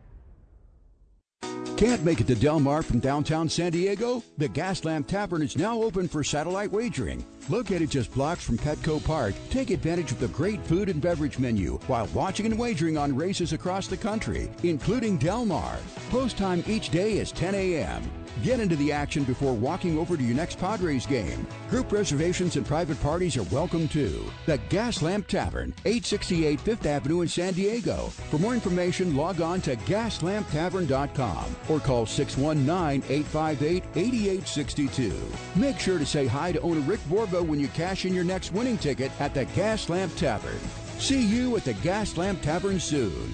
Can't make it to Del Mar from downtown San Diego? The Gaslamp Tavern is now open for satellite wagering. Located just blocks from Petco Park, take advantage of the great food and beverage menu while watching and wagering on races across the country, including Del Mar. Post time each day is ten a.m. Get into the action before walking over to your next Padres game. Group reservations and private parties are welcome too. The Gaslamp Tavern, eight sixty-eight Fifth Avenue in San Diego. For more information, log on to gaslamp tavern dot com or call six one nine, eight five eight, eight eight six two. Make sure to say hi to owner Rick Borgo when you cash in your next winning ticket at the Gaslamp Tavern. See you at the Gaslamp Tavern soon.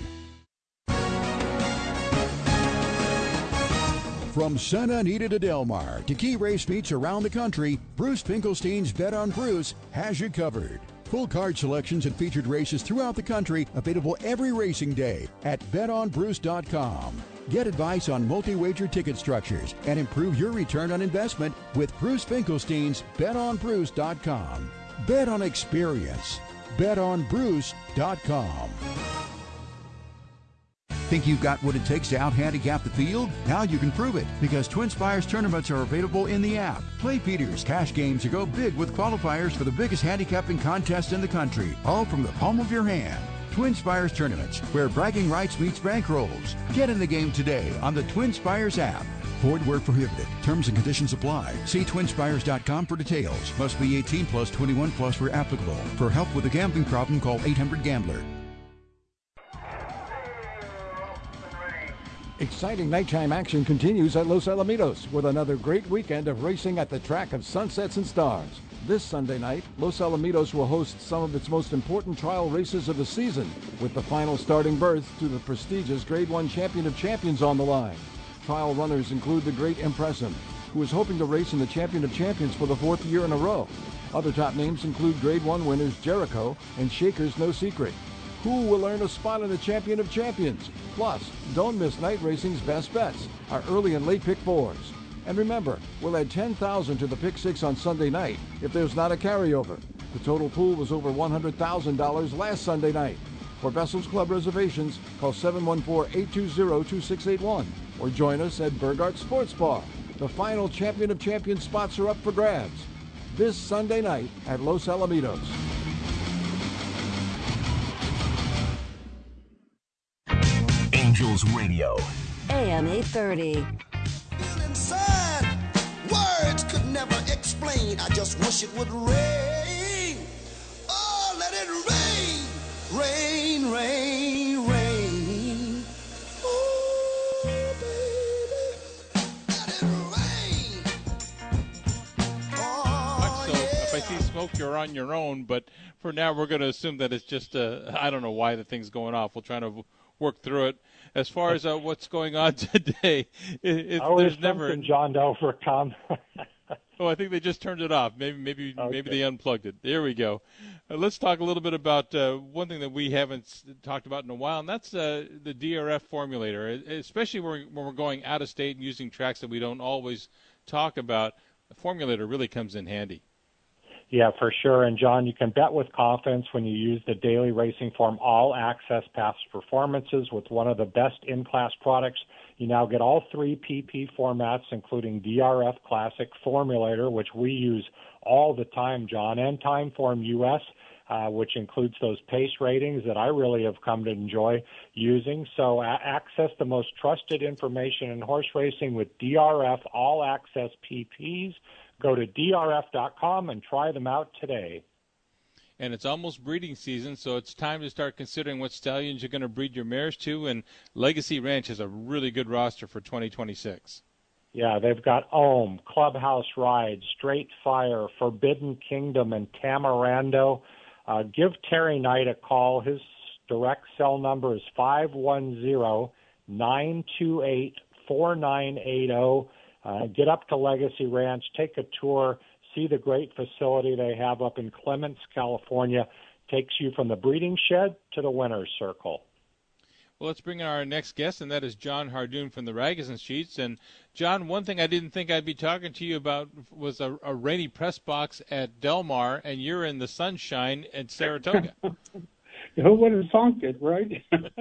From Santa Anita to Del Mar to key race meets around the country, Bruce Finkelstein's Bet on Bruce has you covered. Full card selections and featured races throughout the country available every racing day at bet on bruce dot com. Get advice on multi-wager ticket structures and improve your return on investment with Bruce Finkelstein's bet on bruce dot com. Bet on experience. bet on bruce dot com. Think you've got what it takes to out-handicap the field? Now you can prove it because Twin Spires tournaments are available in the app. Play Peter's cash games or go big with qualifiers for the biggest handicapping contest in the country, all from the palm of your hand. Twin Spires tournaments, where bragging rights meets bankrolls. Get in the game today on the Twin Spires app. Void where prohibited. Terms and conditions apply. See twin spires dot com for details. Must be eighteen plus, twenty-one plus where applicable. For help with a gambling problem, call eight hundred gambler. Exciting nighttime action continues at Los Alamitos with another great weekend of racing at the track of sunsets and stars. This Sunday night, Los Alamitos will host some of its most important trial races of the season, with the final starting berth to the prestigious Grade one Champion of Champions on the line. Trial runners include the great Impressum, who is hoping to race in the Champion of Champions for the fourth year in a row. Other top names include Grade one winners Jericho and Shaker's No Secret. Who will earn a spot in the Champion of Champions? Plus, don't miss night racing's best bets, our early and late pick fours. And remember, we'll add ten thousand dollars to the pick six on Sunday night if there's not a carryover. The total pool was over one hundred thousand dollars last Sunday night. For Vessels Club reservations, call seven one four, eight two zero, two six eight one or join us at Burgart Sports Bar. The final Champion of Champions spots are up for grabs this Sunday night at Los Alamitos. Angels Radio. A M eight thirty. Inside, words could never explain. I just wish it would rain. Oh, let it rain, rain, rain, rain. Oh, baby, let it rain. Oh, so if I see smoke, you're on your own. But for now, we're going to assume that it's just a, I don't know why the thing's going off. We'll try to work through it. As far as uh, what's going on today, it, it, there's never John to overcome. Oh, I think they just turned it off. Maybe, maybe, okay. maybe they unplugged it. There we go. Uh, let's talk a little bit about uh, one thing that we haven't s- talked about in a while, and that's uh, the D R F formulator. Especially when we're going out of state and using tracks that we don't always talk about, the formulator really comes in handy. Yeah, for sure. And, John, you can bet with confidence when you use the Daily Racing Form All Access Past Performances with one of the best in-class products. You now get all three P P formats, including D R F Classic Formulator, which we use all the time, John, and Timeform U S, uh, which includes those pace ratings that I really have come to enjoy using. So uh, access the most trusted information in horse racing with D R F All Access P Ps. Go to D R F dot com and try them out today. And it's almost breeding season, so it's time to start considering what stallions you're going to breed your mares to. And Legacy Ranch has a really good roster for twenty twenty-six. Yeah, they've got Ohm, Clubhouse Ride, Straight Fire, Forbidden Kingdom, and Tamarando. Uh, give Terry Knight a call. His direct cell number is five one zero, nine two eight, four nine eight zero. Uh, get up to Legacy Ranch, take a tour, see the great facility they have up in Clements, California. Takes you from the breeding shed to the winner's circle. Well, let's bring in our next guest, and that is John Hardoon from the Ragozin Sheets. And, John, one thing I didn't think I'd be talking to you about was a, a rainy press box at Del Mar, and you're in the sunshine at Saratoga. Who would have thunk it, right?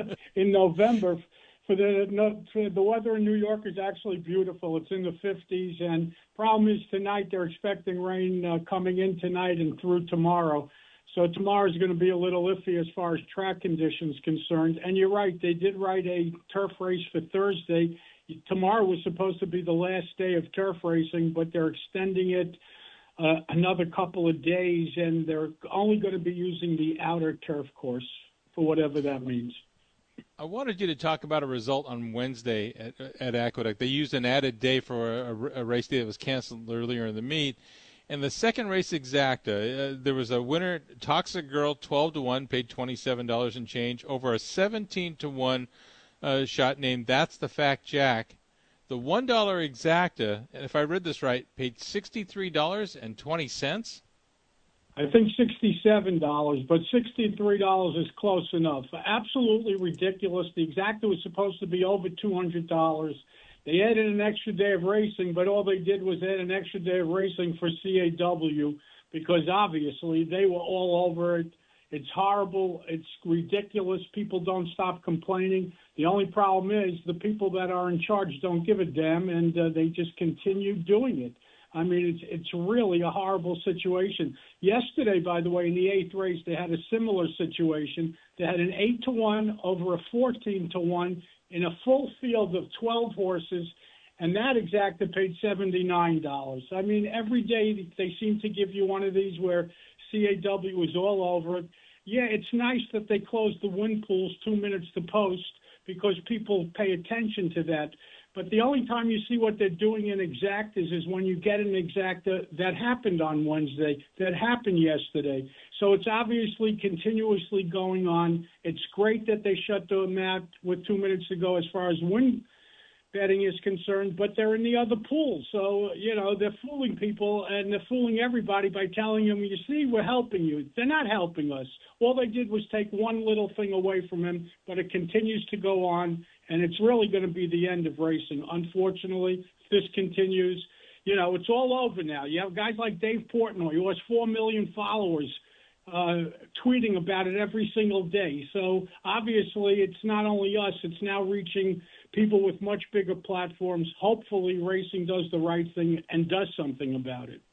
In November, for the for the weather in New York is actually beautiful. It's in the fifties, and problem is tonight they're expecting rain uh, coming in tonight and through tomorrow. So tomorrow is going to be a little iffy as far as track conditions concerned. And you're right, they did write a turf race for Thursday. Tomorrow was supposed to be the last day of turf racing, but they're extending it uh, another couple of days, and they're only going to be using the outer turf course for whatever that means. I wanted you to talk about a result on Wednesday at, at Aqueduct. They used an added day for a, a race day that was canceled earlier in the meet. And the second race, Exacta, uh, there was a winner, Toxic Girl, twelve to one, paid twenty-seven dollars and change, over a seventeen to one uh, shot named That's the Fact Jack. The one dollar Exacta, and if I read this right, paid sixty-three dollars and twenty cents? I think sixty-seven dollars, but sixty-three dollars is close enough. Absolutely ridiculous. The Exacta was supposed to be over two hundred dollars. They added an extra day of racing, but all they did was add an extra day of racing for C A W because obviously they were all over it. It's horrible. It's ridiculous. People don't stop complaining. The only problem is the people that are in charge don't give a damn, and uh, they just continue doing it. I mean, it's it's really a horrible situation. Yesterday, by the way, in the eighth race, they had a similar situation. They had an eight to one over a fourteen to one in a full field of twelve horses, and that Exacta paid seventy-nine dollars. I mean, every day they seem to give you one of these where C A W is all over it. Yeah, it's nice that they closed the win pools two minutes to post because people pay attention to that. But the only time you see what they're doing in Exactas is when you get an Exacta that happened on Wednesday, that happened yesterday. So it's obviously continuously going on. It's great that they shut them out with two minutes to go as far as win betting is concerned, but they're in the other pool. So, you know, they're fooling people and they're fooling everybody by telling them, you see, we're helping you. They're not helping us. All they did was take one little thing away from him, but it continues to go on, and it's really going to be the end of racing. Unfortunately, if this continues, you know, it's all over now. You have guys like Dave Portnoy, who has four million followers, uh, tweeting about it every single day. So obviously it's not only us, it's now reaching people with much bigger platforms. Hopefully racing does the right thing and does something about it.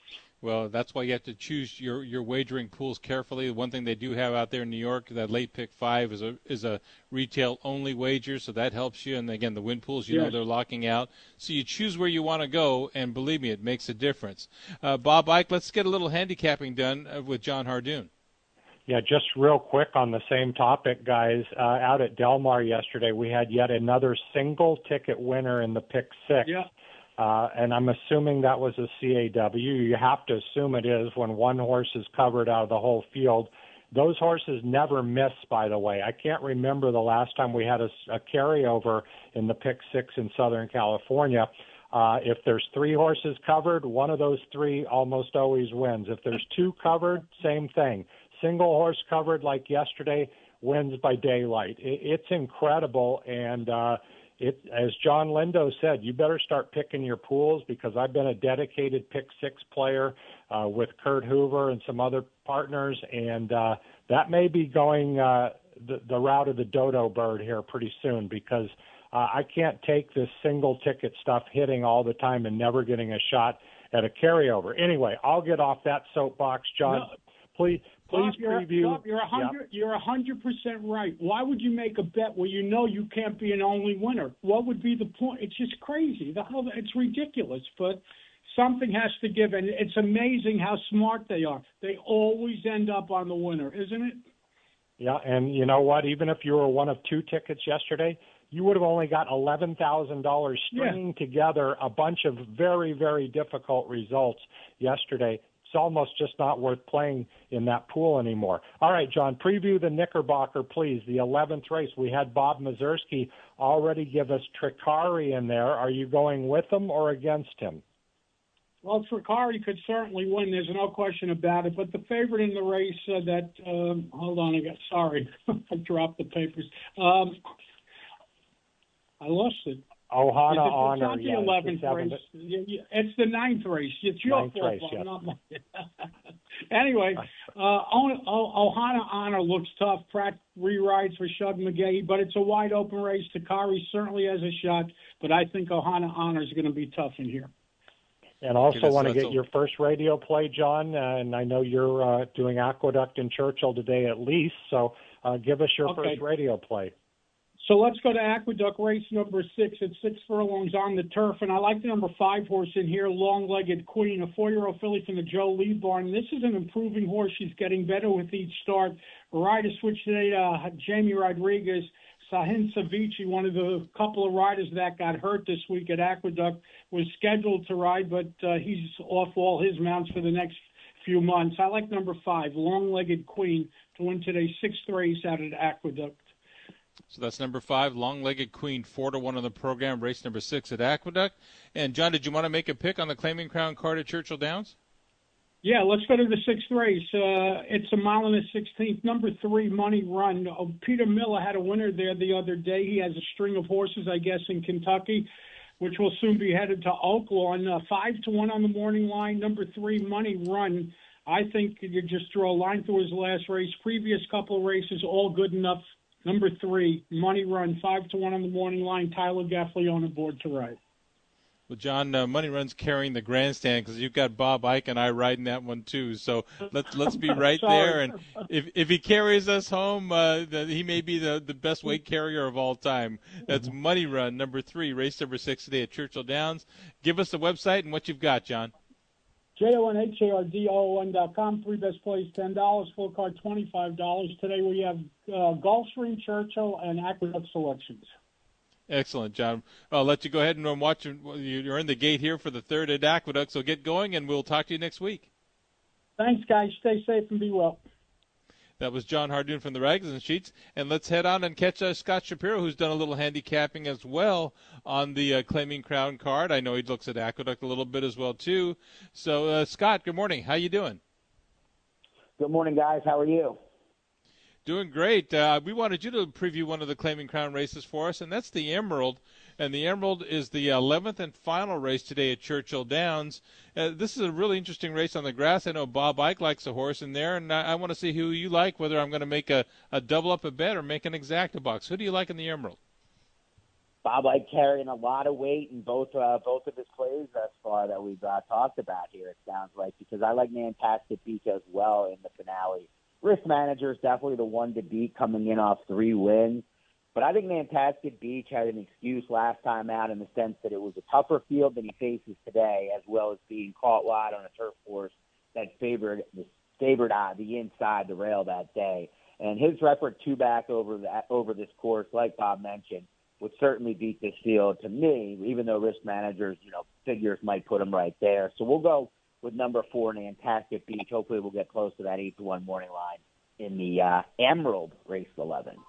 Well, that's why you have to choose your, your wagering pools carefully. One thing they do have out there in New York, that late pick five is a is a retail only wager, so that helps you. And again, the win pools, you yes. know, they're locking out. So you choose where you want to go, and believe me, it makes a difference. Uh, Bob Ike, let's get a little handicapping done with John Hardoon. Yeah, just real quick on the same topic, guys. Uh, out at Del Mar yesterday, we had yet another single ticket winner in the pick six. Yeah. Uh, and I'm assuming that was a C A W. You have to assume it is when one horse is covered out of the whole field. Those horses never miss, by the way. I can't remember the last time we had a, a carryover in the pick six in Southern California. Uh, if there's three horses covered, one of those three almost always wins. If there's two covered, same thing. Single horse covered like yesterday wins by daylight. It, it's incredible, and uh, it, as John Lindo said, you better start picking your pools because I've been a dedicated pick six player uh, with Kurt Hoover and some other partners, and uh, that may be going uh, the, the route of the dodo bird here pretty soon because uh, I can't take this single ticket stuff hitting all the time and never getting a shot at a carryover. Anyway, I'll get off that soapbox, John. No. Please, please Bob, you're, preview. Bob, you're a hundred. Yep. You're a hundred percent right. Why would you make a bet where you know you can't be an only winner? What would be the point? It's just crazy. The whole, it's ridiculous. But something has to give, and it's amazing how smart they are. They always end up on the winner, isn't it? Yeah, and you know what? Even if you were one of two tickets yesterday, you would have only got eleven thousand dollars stringing yeah. together a bunch of very, very difficult results yesterday. It's almost just not worth playing in that pool anymore. All right, John, preview the Knickerbocker, please, the eleventh race. We had Bob Mazursky already give us Tricari in there. Are you going with him or against him? Well, Tricari could certainly win. There's no question about it. But the favorite in the race uh, that um, hold on, I got sorry, I dropped the papers. Um, I lost it. Ohana it's, Honor. It's not the yeah, eleventh it's race. The it's the ninth race. It's your ninth fault, race, Bob, yeah. not mine. Anyway, uh, o- o- Ohana Honor looks tough. Pratt re-rides for Shug McGahee, but it's a wide open race. Takari certainly has a shot, but I think Ohana Honor is going to be tough in here. And also Okay, want to so get your first radio play, John, uh, and I know you're uh, doing Aqueduct in Churchill today at least, so uh, give us your Okay. first radio play. So let's go to Aqueduct race number six at six furlongs on the turf. And I like the number five horse in here, Long-Legged Queen, a four-year-old filly from the Joe Lee barn. This is an improving horse. She's getting better with each start. Rider switch today to uh, Jamie Rodriguez. Sahin Savici, one of the couple of riders that got hurt this week at Aqueduct, was scheduled to ride, but uh, he's off all his mounts for the next few months. I like number five, Long-Legged Queen, to win today's sixth race out at Aqueduct. So that's number five, Long-Legged Queen, four to one on the program, race number six at Aqueduct. And, John, did you want to make a pick on the Claiming Crown card at Churchill Downs? Yeah, let's go to the sixth race. Uh, it's a mile and a sixteenth. Number three, Money Run. Oh, Peter Miller had a winner there the other day. He has a string of horses, I guess, in Kentucky, which will soon be headed to Oaklawn. Uh, five to one on the morning line. Number three, Money Run. I think you just draw a line through his last race. Previous couple of races, all good enough. Number three, Money Run, five to one on the morning line. Tyler Gaffley on board to ride. Well, John, uh, Money Run's carrying the grandstand because you've got Bob Ike and I riding that one too. So let's let's be right there. And if if he carries us home, uh, the, he may be the, the best weight carrier of all time. That's Money Run, number three, race number six today at Churchill Downs. Give us the website and what you've got, John. J O N H A R D O O N dot com. Three best plays, ten dollars. Full card, twenty-five dollars. Today we have uh, Gulfstream, Churchill, and Aqueduct selections. Excellent, John. I'll let you go ahead and watch. You're in the gate here for the third at Aqueduct, so get going, and we'll talk to you next week. Thanks, guys. Stay safe and be well. That was John Hardoon from the Rags and Sheets. And let's head on and catch uh, Scott Shapiro, who's done a little handicapping as well on the uh, Claiming Crown card. I know he looks at Aqueduct a little bit as well, too. So, uh, Scott, good morning. How you doing? Good morning, guys. How are you? Doing great. Uh, we wanted you to preview one of the Claiming Crown races for us, and that's the Emerald. And the Emerald is the eleventh and final race today at Churchill Downs. Uh, this is a really interesting race on the grass. I know Bob Ike likes a horse in there, and I, I want to see who you like, whether I'm going to make a, a double up a bet or make an exacta box. Who do you like in the Emerald? Bob Ike carrying a lot of weight in both uh, both of his plays thus far that we've uh, talked about here, it sounds like, because I like Nantasket Beach as well in the finale. Risk Manager is definitely the one to beat coming in off three wins. But I think Nantasket Beach had an excuse last time out in the sense that it was a tougher field than he faces today, as well as being caught wide on a turf course that favored the favored uh, the inside the rail that day. And his record two back over that over this course, like Bob mentioned, would certainly beat this field to me, even though Risk Manager's, you know, figures might put him right there. So we'll go with number four, Nantasket Beach. Hopefully we'll get close to that eight to one morning line in the uh, Emerald race eleven.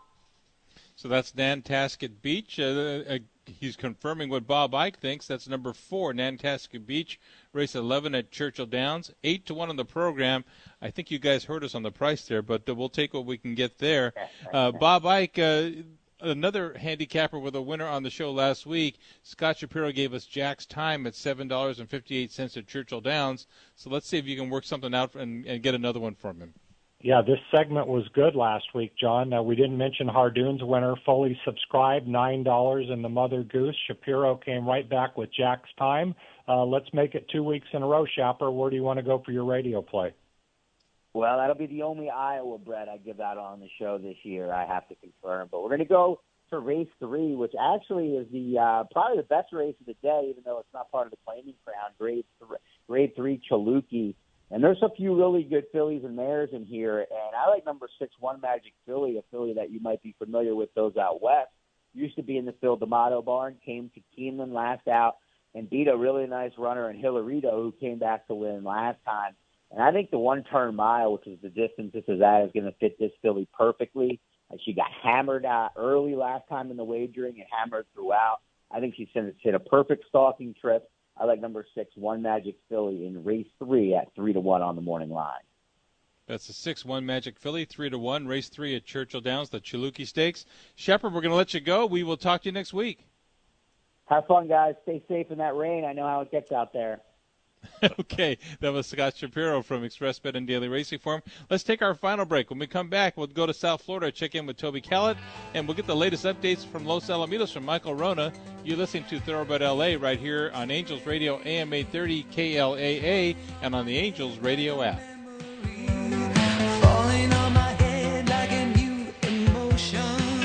So that's Nantasket Beach. Uh, uh, he's confirming what Bob Ike thinks. That's number four, Nantasket Beach, race eleven at Churchill Downs. Eight to one on the program. I think you guys heard us on the price there, but uh, we'll take what we can get there. Uh, Bob Ike, uh, another handicapper with a winner on the show last week. Scott Shapiro gave us Jack's Time at seven dollars and fifty-eight cents at Churchill Downs. So let's see if you can work something out and, and get another one from him. Yeah, this segment was good last week, John. Uh, we didn't mention Hardoon's winner, fully subscribed, nine dollars, and the Mother Goose. Shapiro came right back with Jack's Time. Uh, let's make it two weeks in a row, Shapper. Where do you want to go for your radio play? Well, that'll be the only Iowa bred I give out on the show this year, I have to confirm. But we're going to go to race three, which actually is the uh, probably the best race of the day, even though it's not part of the Claiming Crown, grade, th- grade three Chaluki. And there's a few really good fillies and mares in here. And I like number six, One Magic Filly, a filly that you might be familiar with, those out west. Used to be in the Phil D'Amato barn, came to Keeneland last out, and beat a really nice runner in Hilarito, who came back to win last time. And I think the one-turn mile, which is the distance this is at, is going to fit this filly perfectly. She got hammered out early last time in the wagering and hammered throughout. I think she's going to hit a perfect stalking trip. I like number six, One Magic Philly, in race three at three to one on the morning line. That's the six one Magic Philly, three to one, race three at Churchill Downs, the Chilookie Stakes. Shepard, we're going to let you go. We will talk to you next week. Have fun, guys. Stay safe in that rain. I know how it gets out there. Okay, that was Scott Shapiro from ExpressBet and Daily Racing Form. Let's take our final break. When we come back, we'll go to South Florida, check in with Toby Callett, and we'll get the latest updates from Los Alamitos from Michael Rona. You're listening to Thoroughbred L A right here on Angels Radio, A M eight thirty K L A A, and on the Angels Radio app. Falling on my head like a new emotion.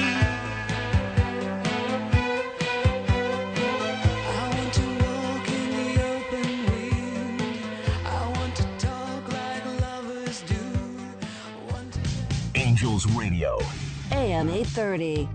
I want to walk in the open wind. I want to talk like lovers do. Want to... Angels Radio, A M eight thirty.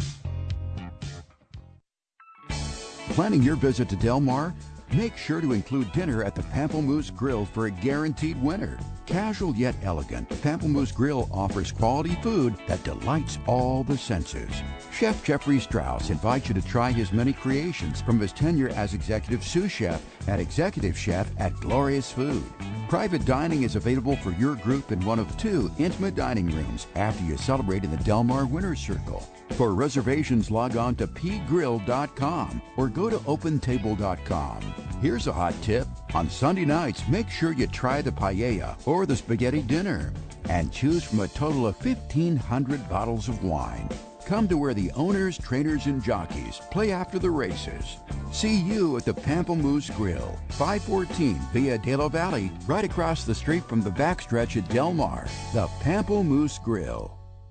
Planning your visit to Del Mar? Make sure to include dinner at the Pamplemousse Grill for a guaranteed winner. Casual yet elegant, Pamplemousse Grill offers quality food that delights all the senses. Chef Jeffrey Strauss invites you to try his many creations from his tenure as executive sous chef and executive chef at Glorious Food. Private dining is available for your group in one of two intimate dining rooms after you celebrate in the Del Mar Winner's Circle. For reservations, log on to p grill dot com or go to open table dot com. Here's a hot tip. On Sunday nights, make sure you try the paella or the spaghetti dinner and choose from a total of fifteen hundred bottles of wine. Come to where the owners, trainers, and jockeys play after the races. See you at the Pamplemousse Grill, five fourteen Via de la Valley, right across the street from the backstretch at Del Mar. The Pamplemousse Grill.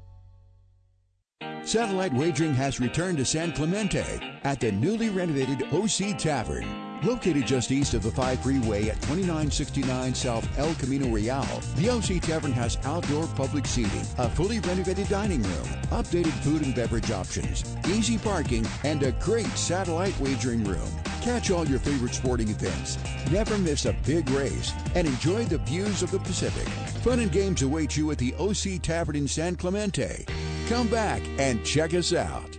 Satellite wagering has returned to San Clemente at the newly renovated O C Tavern. Located just east of the five freeway at twenty-nine sixty-nine South El Camino Real, the O C Tavern has outdoor public seating, a fully renovated dining room, updated food and beverage options, easy parking, and a great satellite wagering room. Catch all your favorite sporting events, never miss a big race, and enjoy the views of the Pacific. Fun and games await you at the O C Tavern in San Clemente. Come back and check us out.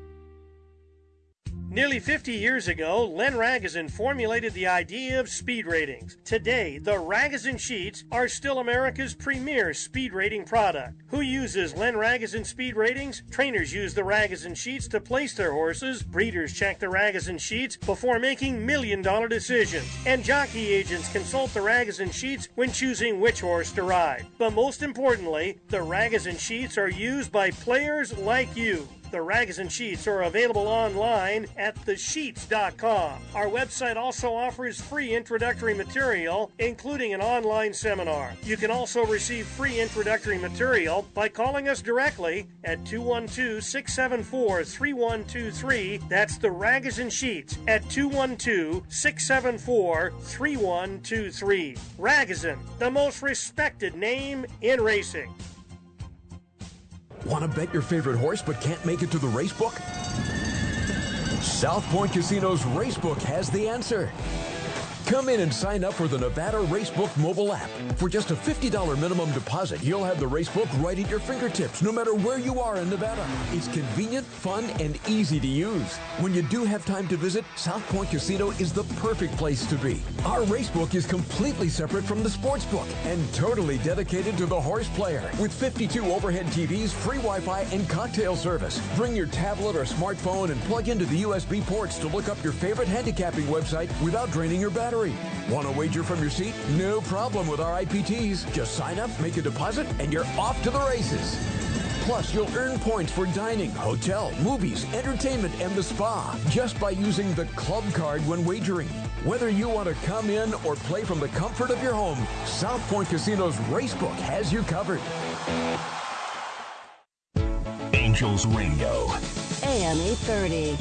Nearly fifty years ago, Len Ragozin formulated the idea of speed ratings. Today, the Ragozin Sheets are still America's premier speed rating product. Who uses Len Ragozin speed ratings? Trainers use the Ragozin Sheets to place their horses. Breeders check the Ragozin Sheets before making million-dollar decisions. And jockey agents consult the Ragozin Sheets when choosing which horse to ride. But most importantly, the Ragozin Sheets are used by players like you. The Ragozin Sheets are available online at the sheets dot com. Our website also offers free introductory material, including an online seminar. You can also receive free introductory material by calling us directly at two one two, six seven four, three one two three. That's the Ragozin Sheets at two one two, six seven four, three one two three. Ragozin, the most respected name in racing. Want to bet your favorite horse but can't make it to the racebook? South Point Casino's Racebook has the answer. Come in and sign up for the Nevada Racebook mobile app. For just a fifty dollars minimum deposit, you'll have the Racebook right at your fingertips, no matter where you are in Nevada. It's convenient, fun, and easy to use. When you do have time to visit, South Point Casino is the perfect place to be. Our Racebook is completely separate from the Sportsbook and totally dedicated to the horse player. With fifty-two overhead T Vs, free Wi-Fi, and cocktail service. Bring your tablet or smartphone and plug into the U S B ports to look up your favorite handicapping website without draining your battery. Want to wager from your seat? No problem with our I P Ts. Just sign up, make a deposit, and you're off to the races. Plus, you'll earn points for dining, hotel, movies, entertainment, and the spa just by using the club card when wagering. Whether you want to come in or play from the comfort of your home, South Point Casino's Racebook has you covered. Angels Radio, A M eight thirty.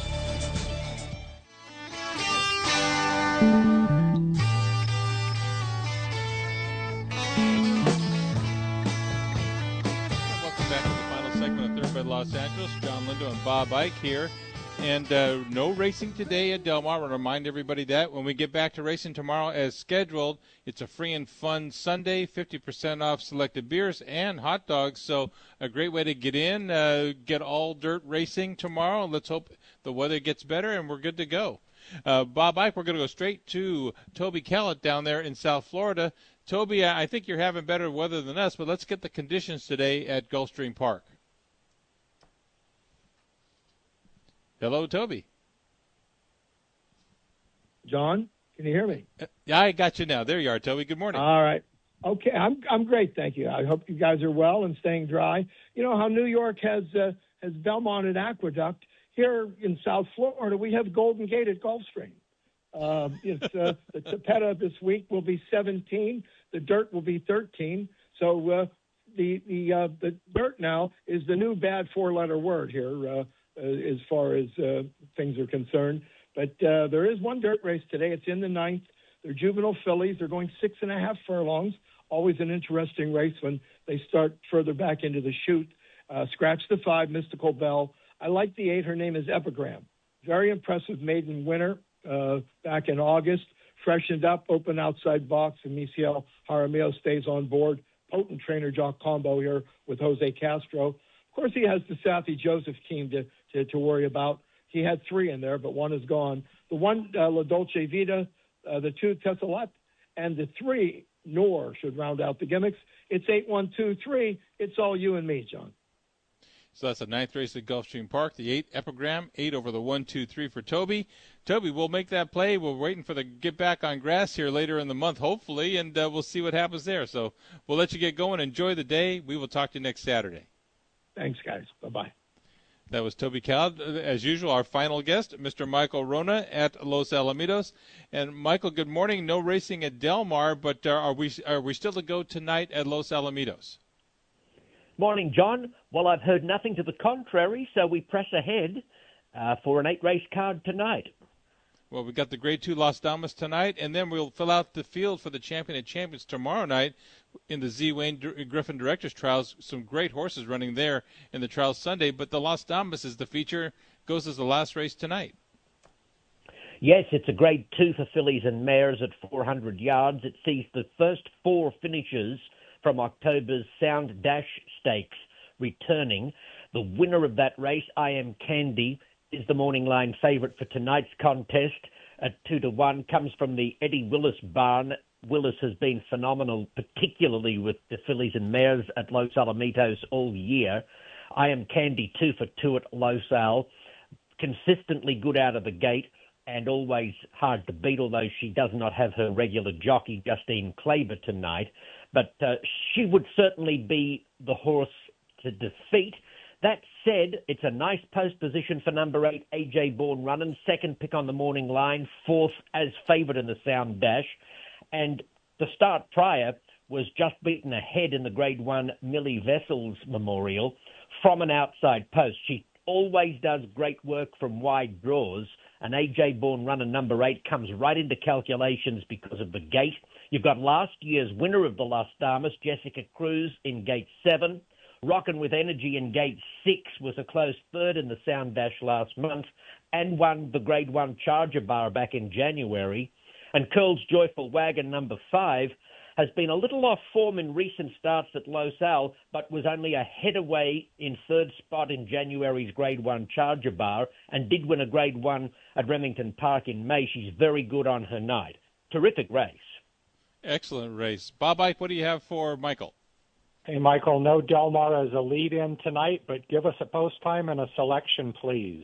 Los Angeles, John Lindo and Bob Ike here, and uh, no racing today at Del Mar. I want to remind everybody that when we get back to racing tomorrow as scheduled, it's a free and fun Sunday, fifty percent off selected beers and hot dogs, so a great way to get in, uh, get all dirt racing tomorrow. Let's hope the weather gets better and we're good to go. Uh, Bob Ike, we're going to go straight to Toby Kellett down there in South Florida. Toby, I think you're having better weather than us, but let's get the conditions today at Gulfstream Park. Hello, Toby. John, can you hear me? Uh, yeah, I got you now. There you are, Toby. Good morning. All right. Okay, I'm I'm great, thank you. I hope you guys are well and staying dry. You know how New York has uh, has Belmont and Aqueduct. Here in South Florida, we have Golden Gate at Gulfstream. Uh, it's uh, the Tapeta this week will be seventeen. The dirt will be thirteen. So uh, the the uh, the dirt now is the new bad four-letter word here uh, uh, as far as uh, things are concerned. But uh, there is one dirt race today. It's in the ninth. They're juvenile fillies. They're going six and a half furlongs. Always an interesting race when they start further back into the chute. Uh, scratch the five, Mystical Bell. I like the eight. Her name is Epigram. Very impressive maiden winner uh, back in August. Freshened up, open outside box, and Michel Jaramillo stays on board. Potent trainer Jock Combo here with Jose Castro. Of course, he has the Safi Joseph team to, to, to worry about. He had three in there, but one is gone. The one, uh, La Dolce Vita, uh, the two, Tesselat, and the three, Nor, should round out the gimmicks. It's eight, one, two, three. It's all you and me, John. So that's the ninth race at Gulfstream Park. The eight, Epigram, eight over the one, two, three for Toby. Toby, we'll make that play. We're waiting for the get back on grass here later in the month, hopefully, and uh, we'll see what happens there. So we'll let you get going. Enjoy the day. We will talk to you next Saturday. Thanks, guys. Bye-bye. That was Toby Kellett, as usual, our final guest, Mister Michael Rona at Los Alamitos. And Michael, good morning. No racing at Del Mar, but uh, are we are we still to go tonight at Los Alamitos? Morning, John. Well, I've heard nothing to the contrary, so we press ahead uh, for an eight-race card tonight. Well, we've got the Grade two Las Damas tonight, and then we'll fill out the field for the Champion of Champions tomorrow night in the Z. Wayne Griffin Directors Trials. Some great horses running there in the trials Sunday, but the Las Damas is the feature, goes as the last race tonight. Yes, it's a Grade two for fillies and mares at four hundred yards. It sees the first four finishers from October's Sound Dash Stakes returning. The winner of that race, I Am Candy, is the morning line favourite for tonight's contest at two to one. Comes from the Eddie Willis barn. Willis has been phenomenal, particularly with the fillies and mares at Los Alamitos all year. I Am Candy two for two at Los Al. Consistently good out of the gate and always hard to beat, although she does not have her regular jockey, Justine Kleber, tonight. But uh, she would certainly be the horse to defeat. That said, it's a nice post position for number eight, A J Bourne Running, second pick on the morning line, fourth as favourite in the Sound Dash. And the start prior was just beaten ahead in the Grade one Millie Vessels Memorial from an outside post. She always does great work from wide draws, and A J Bourne Running number eight comes right into calculations because of the gate. You've got last year's winner of the Las Damas, Jessica Cruz, in gate seven. Rockin' with Energy in gate six was a close third in the Sound Dash last month and won the Grade one Charger Bar back in January. And Curl's Joyful Wagon number five has been a little off form in recent starts at Los Al, but was only a head away in third spot in January's Grade one Charger Bar and did win a Grade one at Remington Park in May. She's very good on her night. Terrific race. Excellent race. Bob Ike, what do you have for Michael? Hey, Michael, no Del Mar as a lead-in tonight, but give us a post time and a selection, please.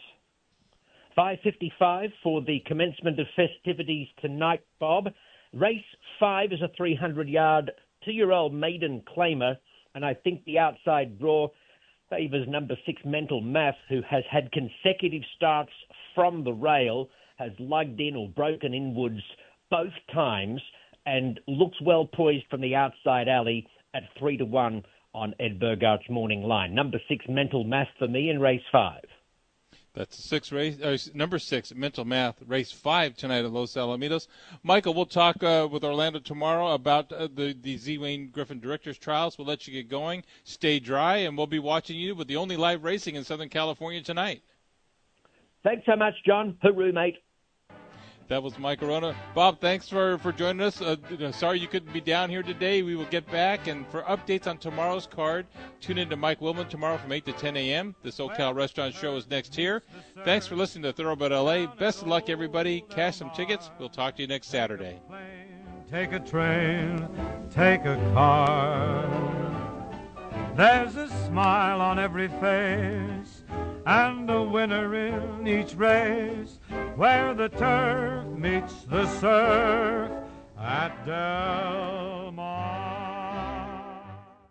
five fifty-five for the commencement of festivities tonight, Bob. Race five is a three hundred yard two-year-old maiden claimer, and I think the outside draw favours number six, Mental Math, who has had consecutive starts from the rail, has lugged in or broken inwards both times, and looks well poised from the outside alley at three to one on Ed Burgart's morning line. Number six, Mental Math for me in race five. That's six race, uh, number six, Mental Math, race five tonight at Los Alamitos. Michael, we'll talk uh, with Orlando tomorrow about uh, the, the Z. Wayne Griffin Directors Trials. We'll let you get going. Stay dry, and we'll be watching you with the only live racing in Southern California tonight. Thanks so much, John. Hooroo, mate. That was Mike Arona. Bob, thanks for, for joining us. Uh, sorry you couldn't be down here today. We will get back. And for updates on tomorrow's card, tune in to Mike Willman tomorrow from eight to ten a.m. The SoCal Restaurant Show is next here. Thanks for listening to Thoroughbred L A. Best of luck, everybody. Cash some tickets. We'll talk to you next Saturday. Take a train, take a car. There's a smile on every face and a winner in each race, where the turf meets the surf at Del Mar.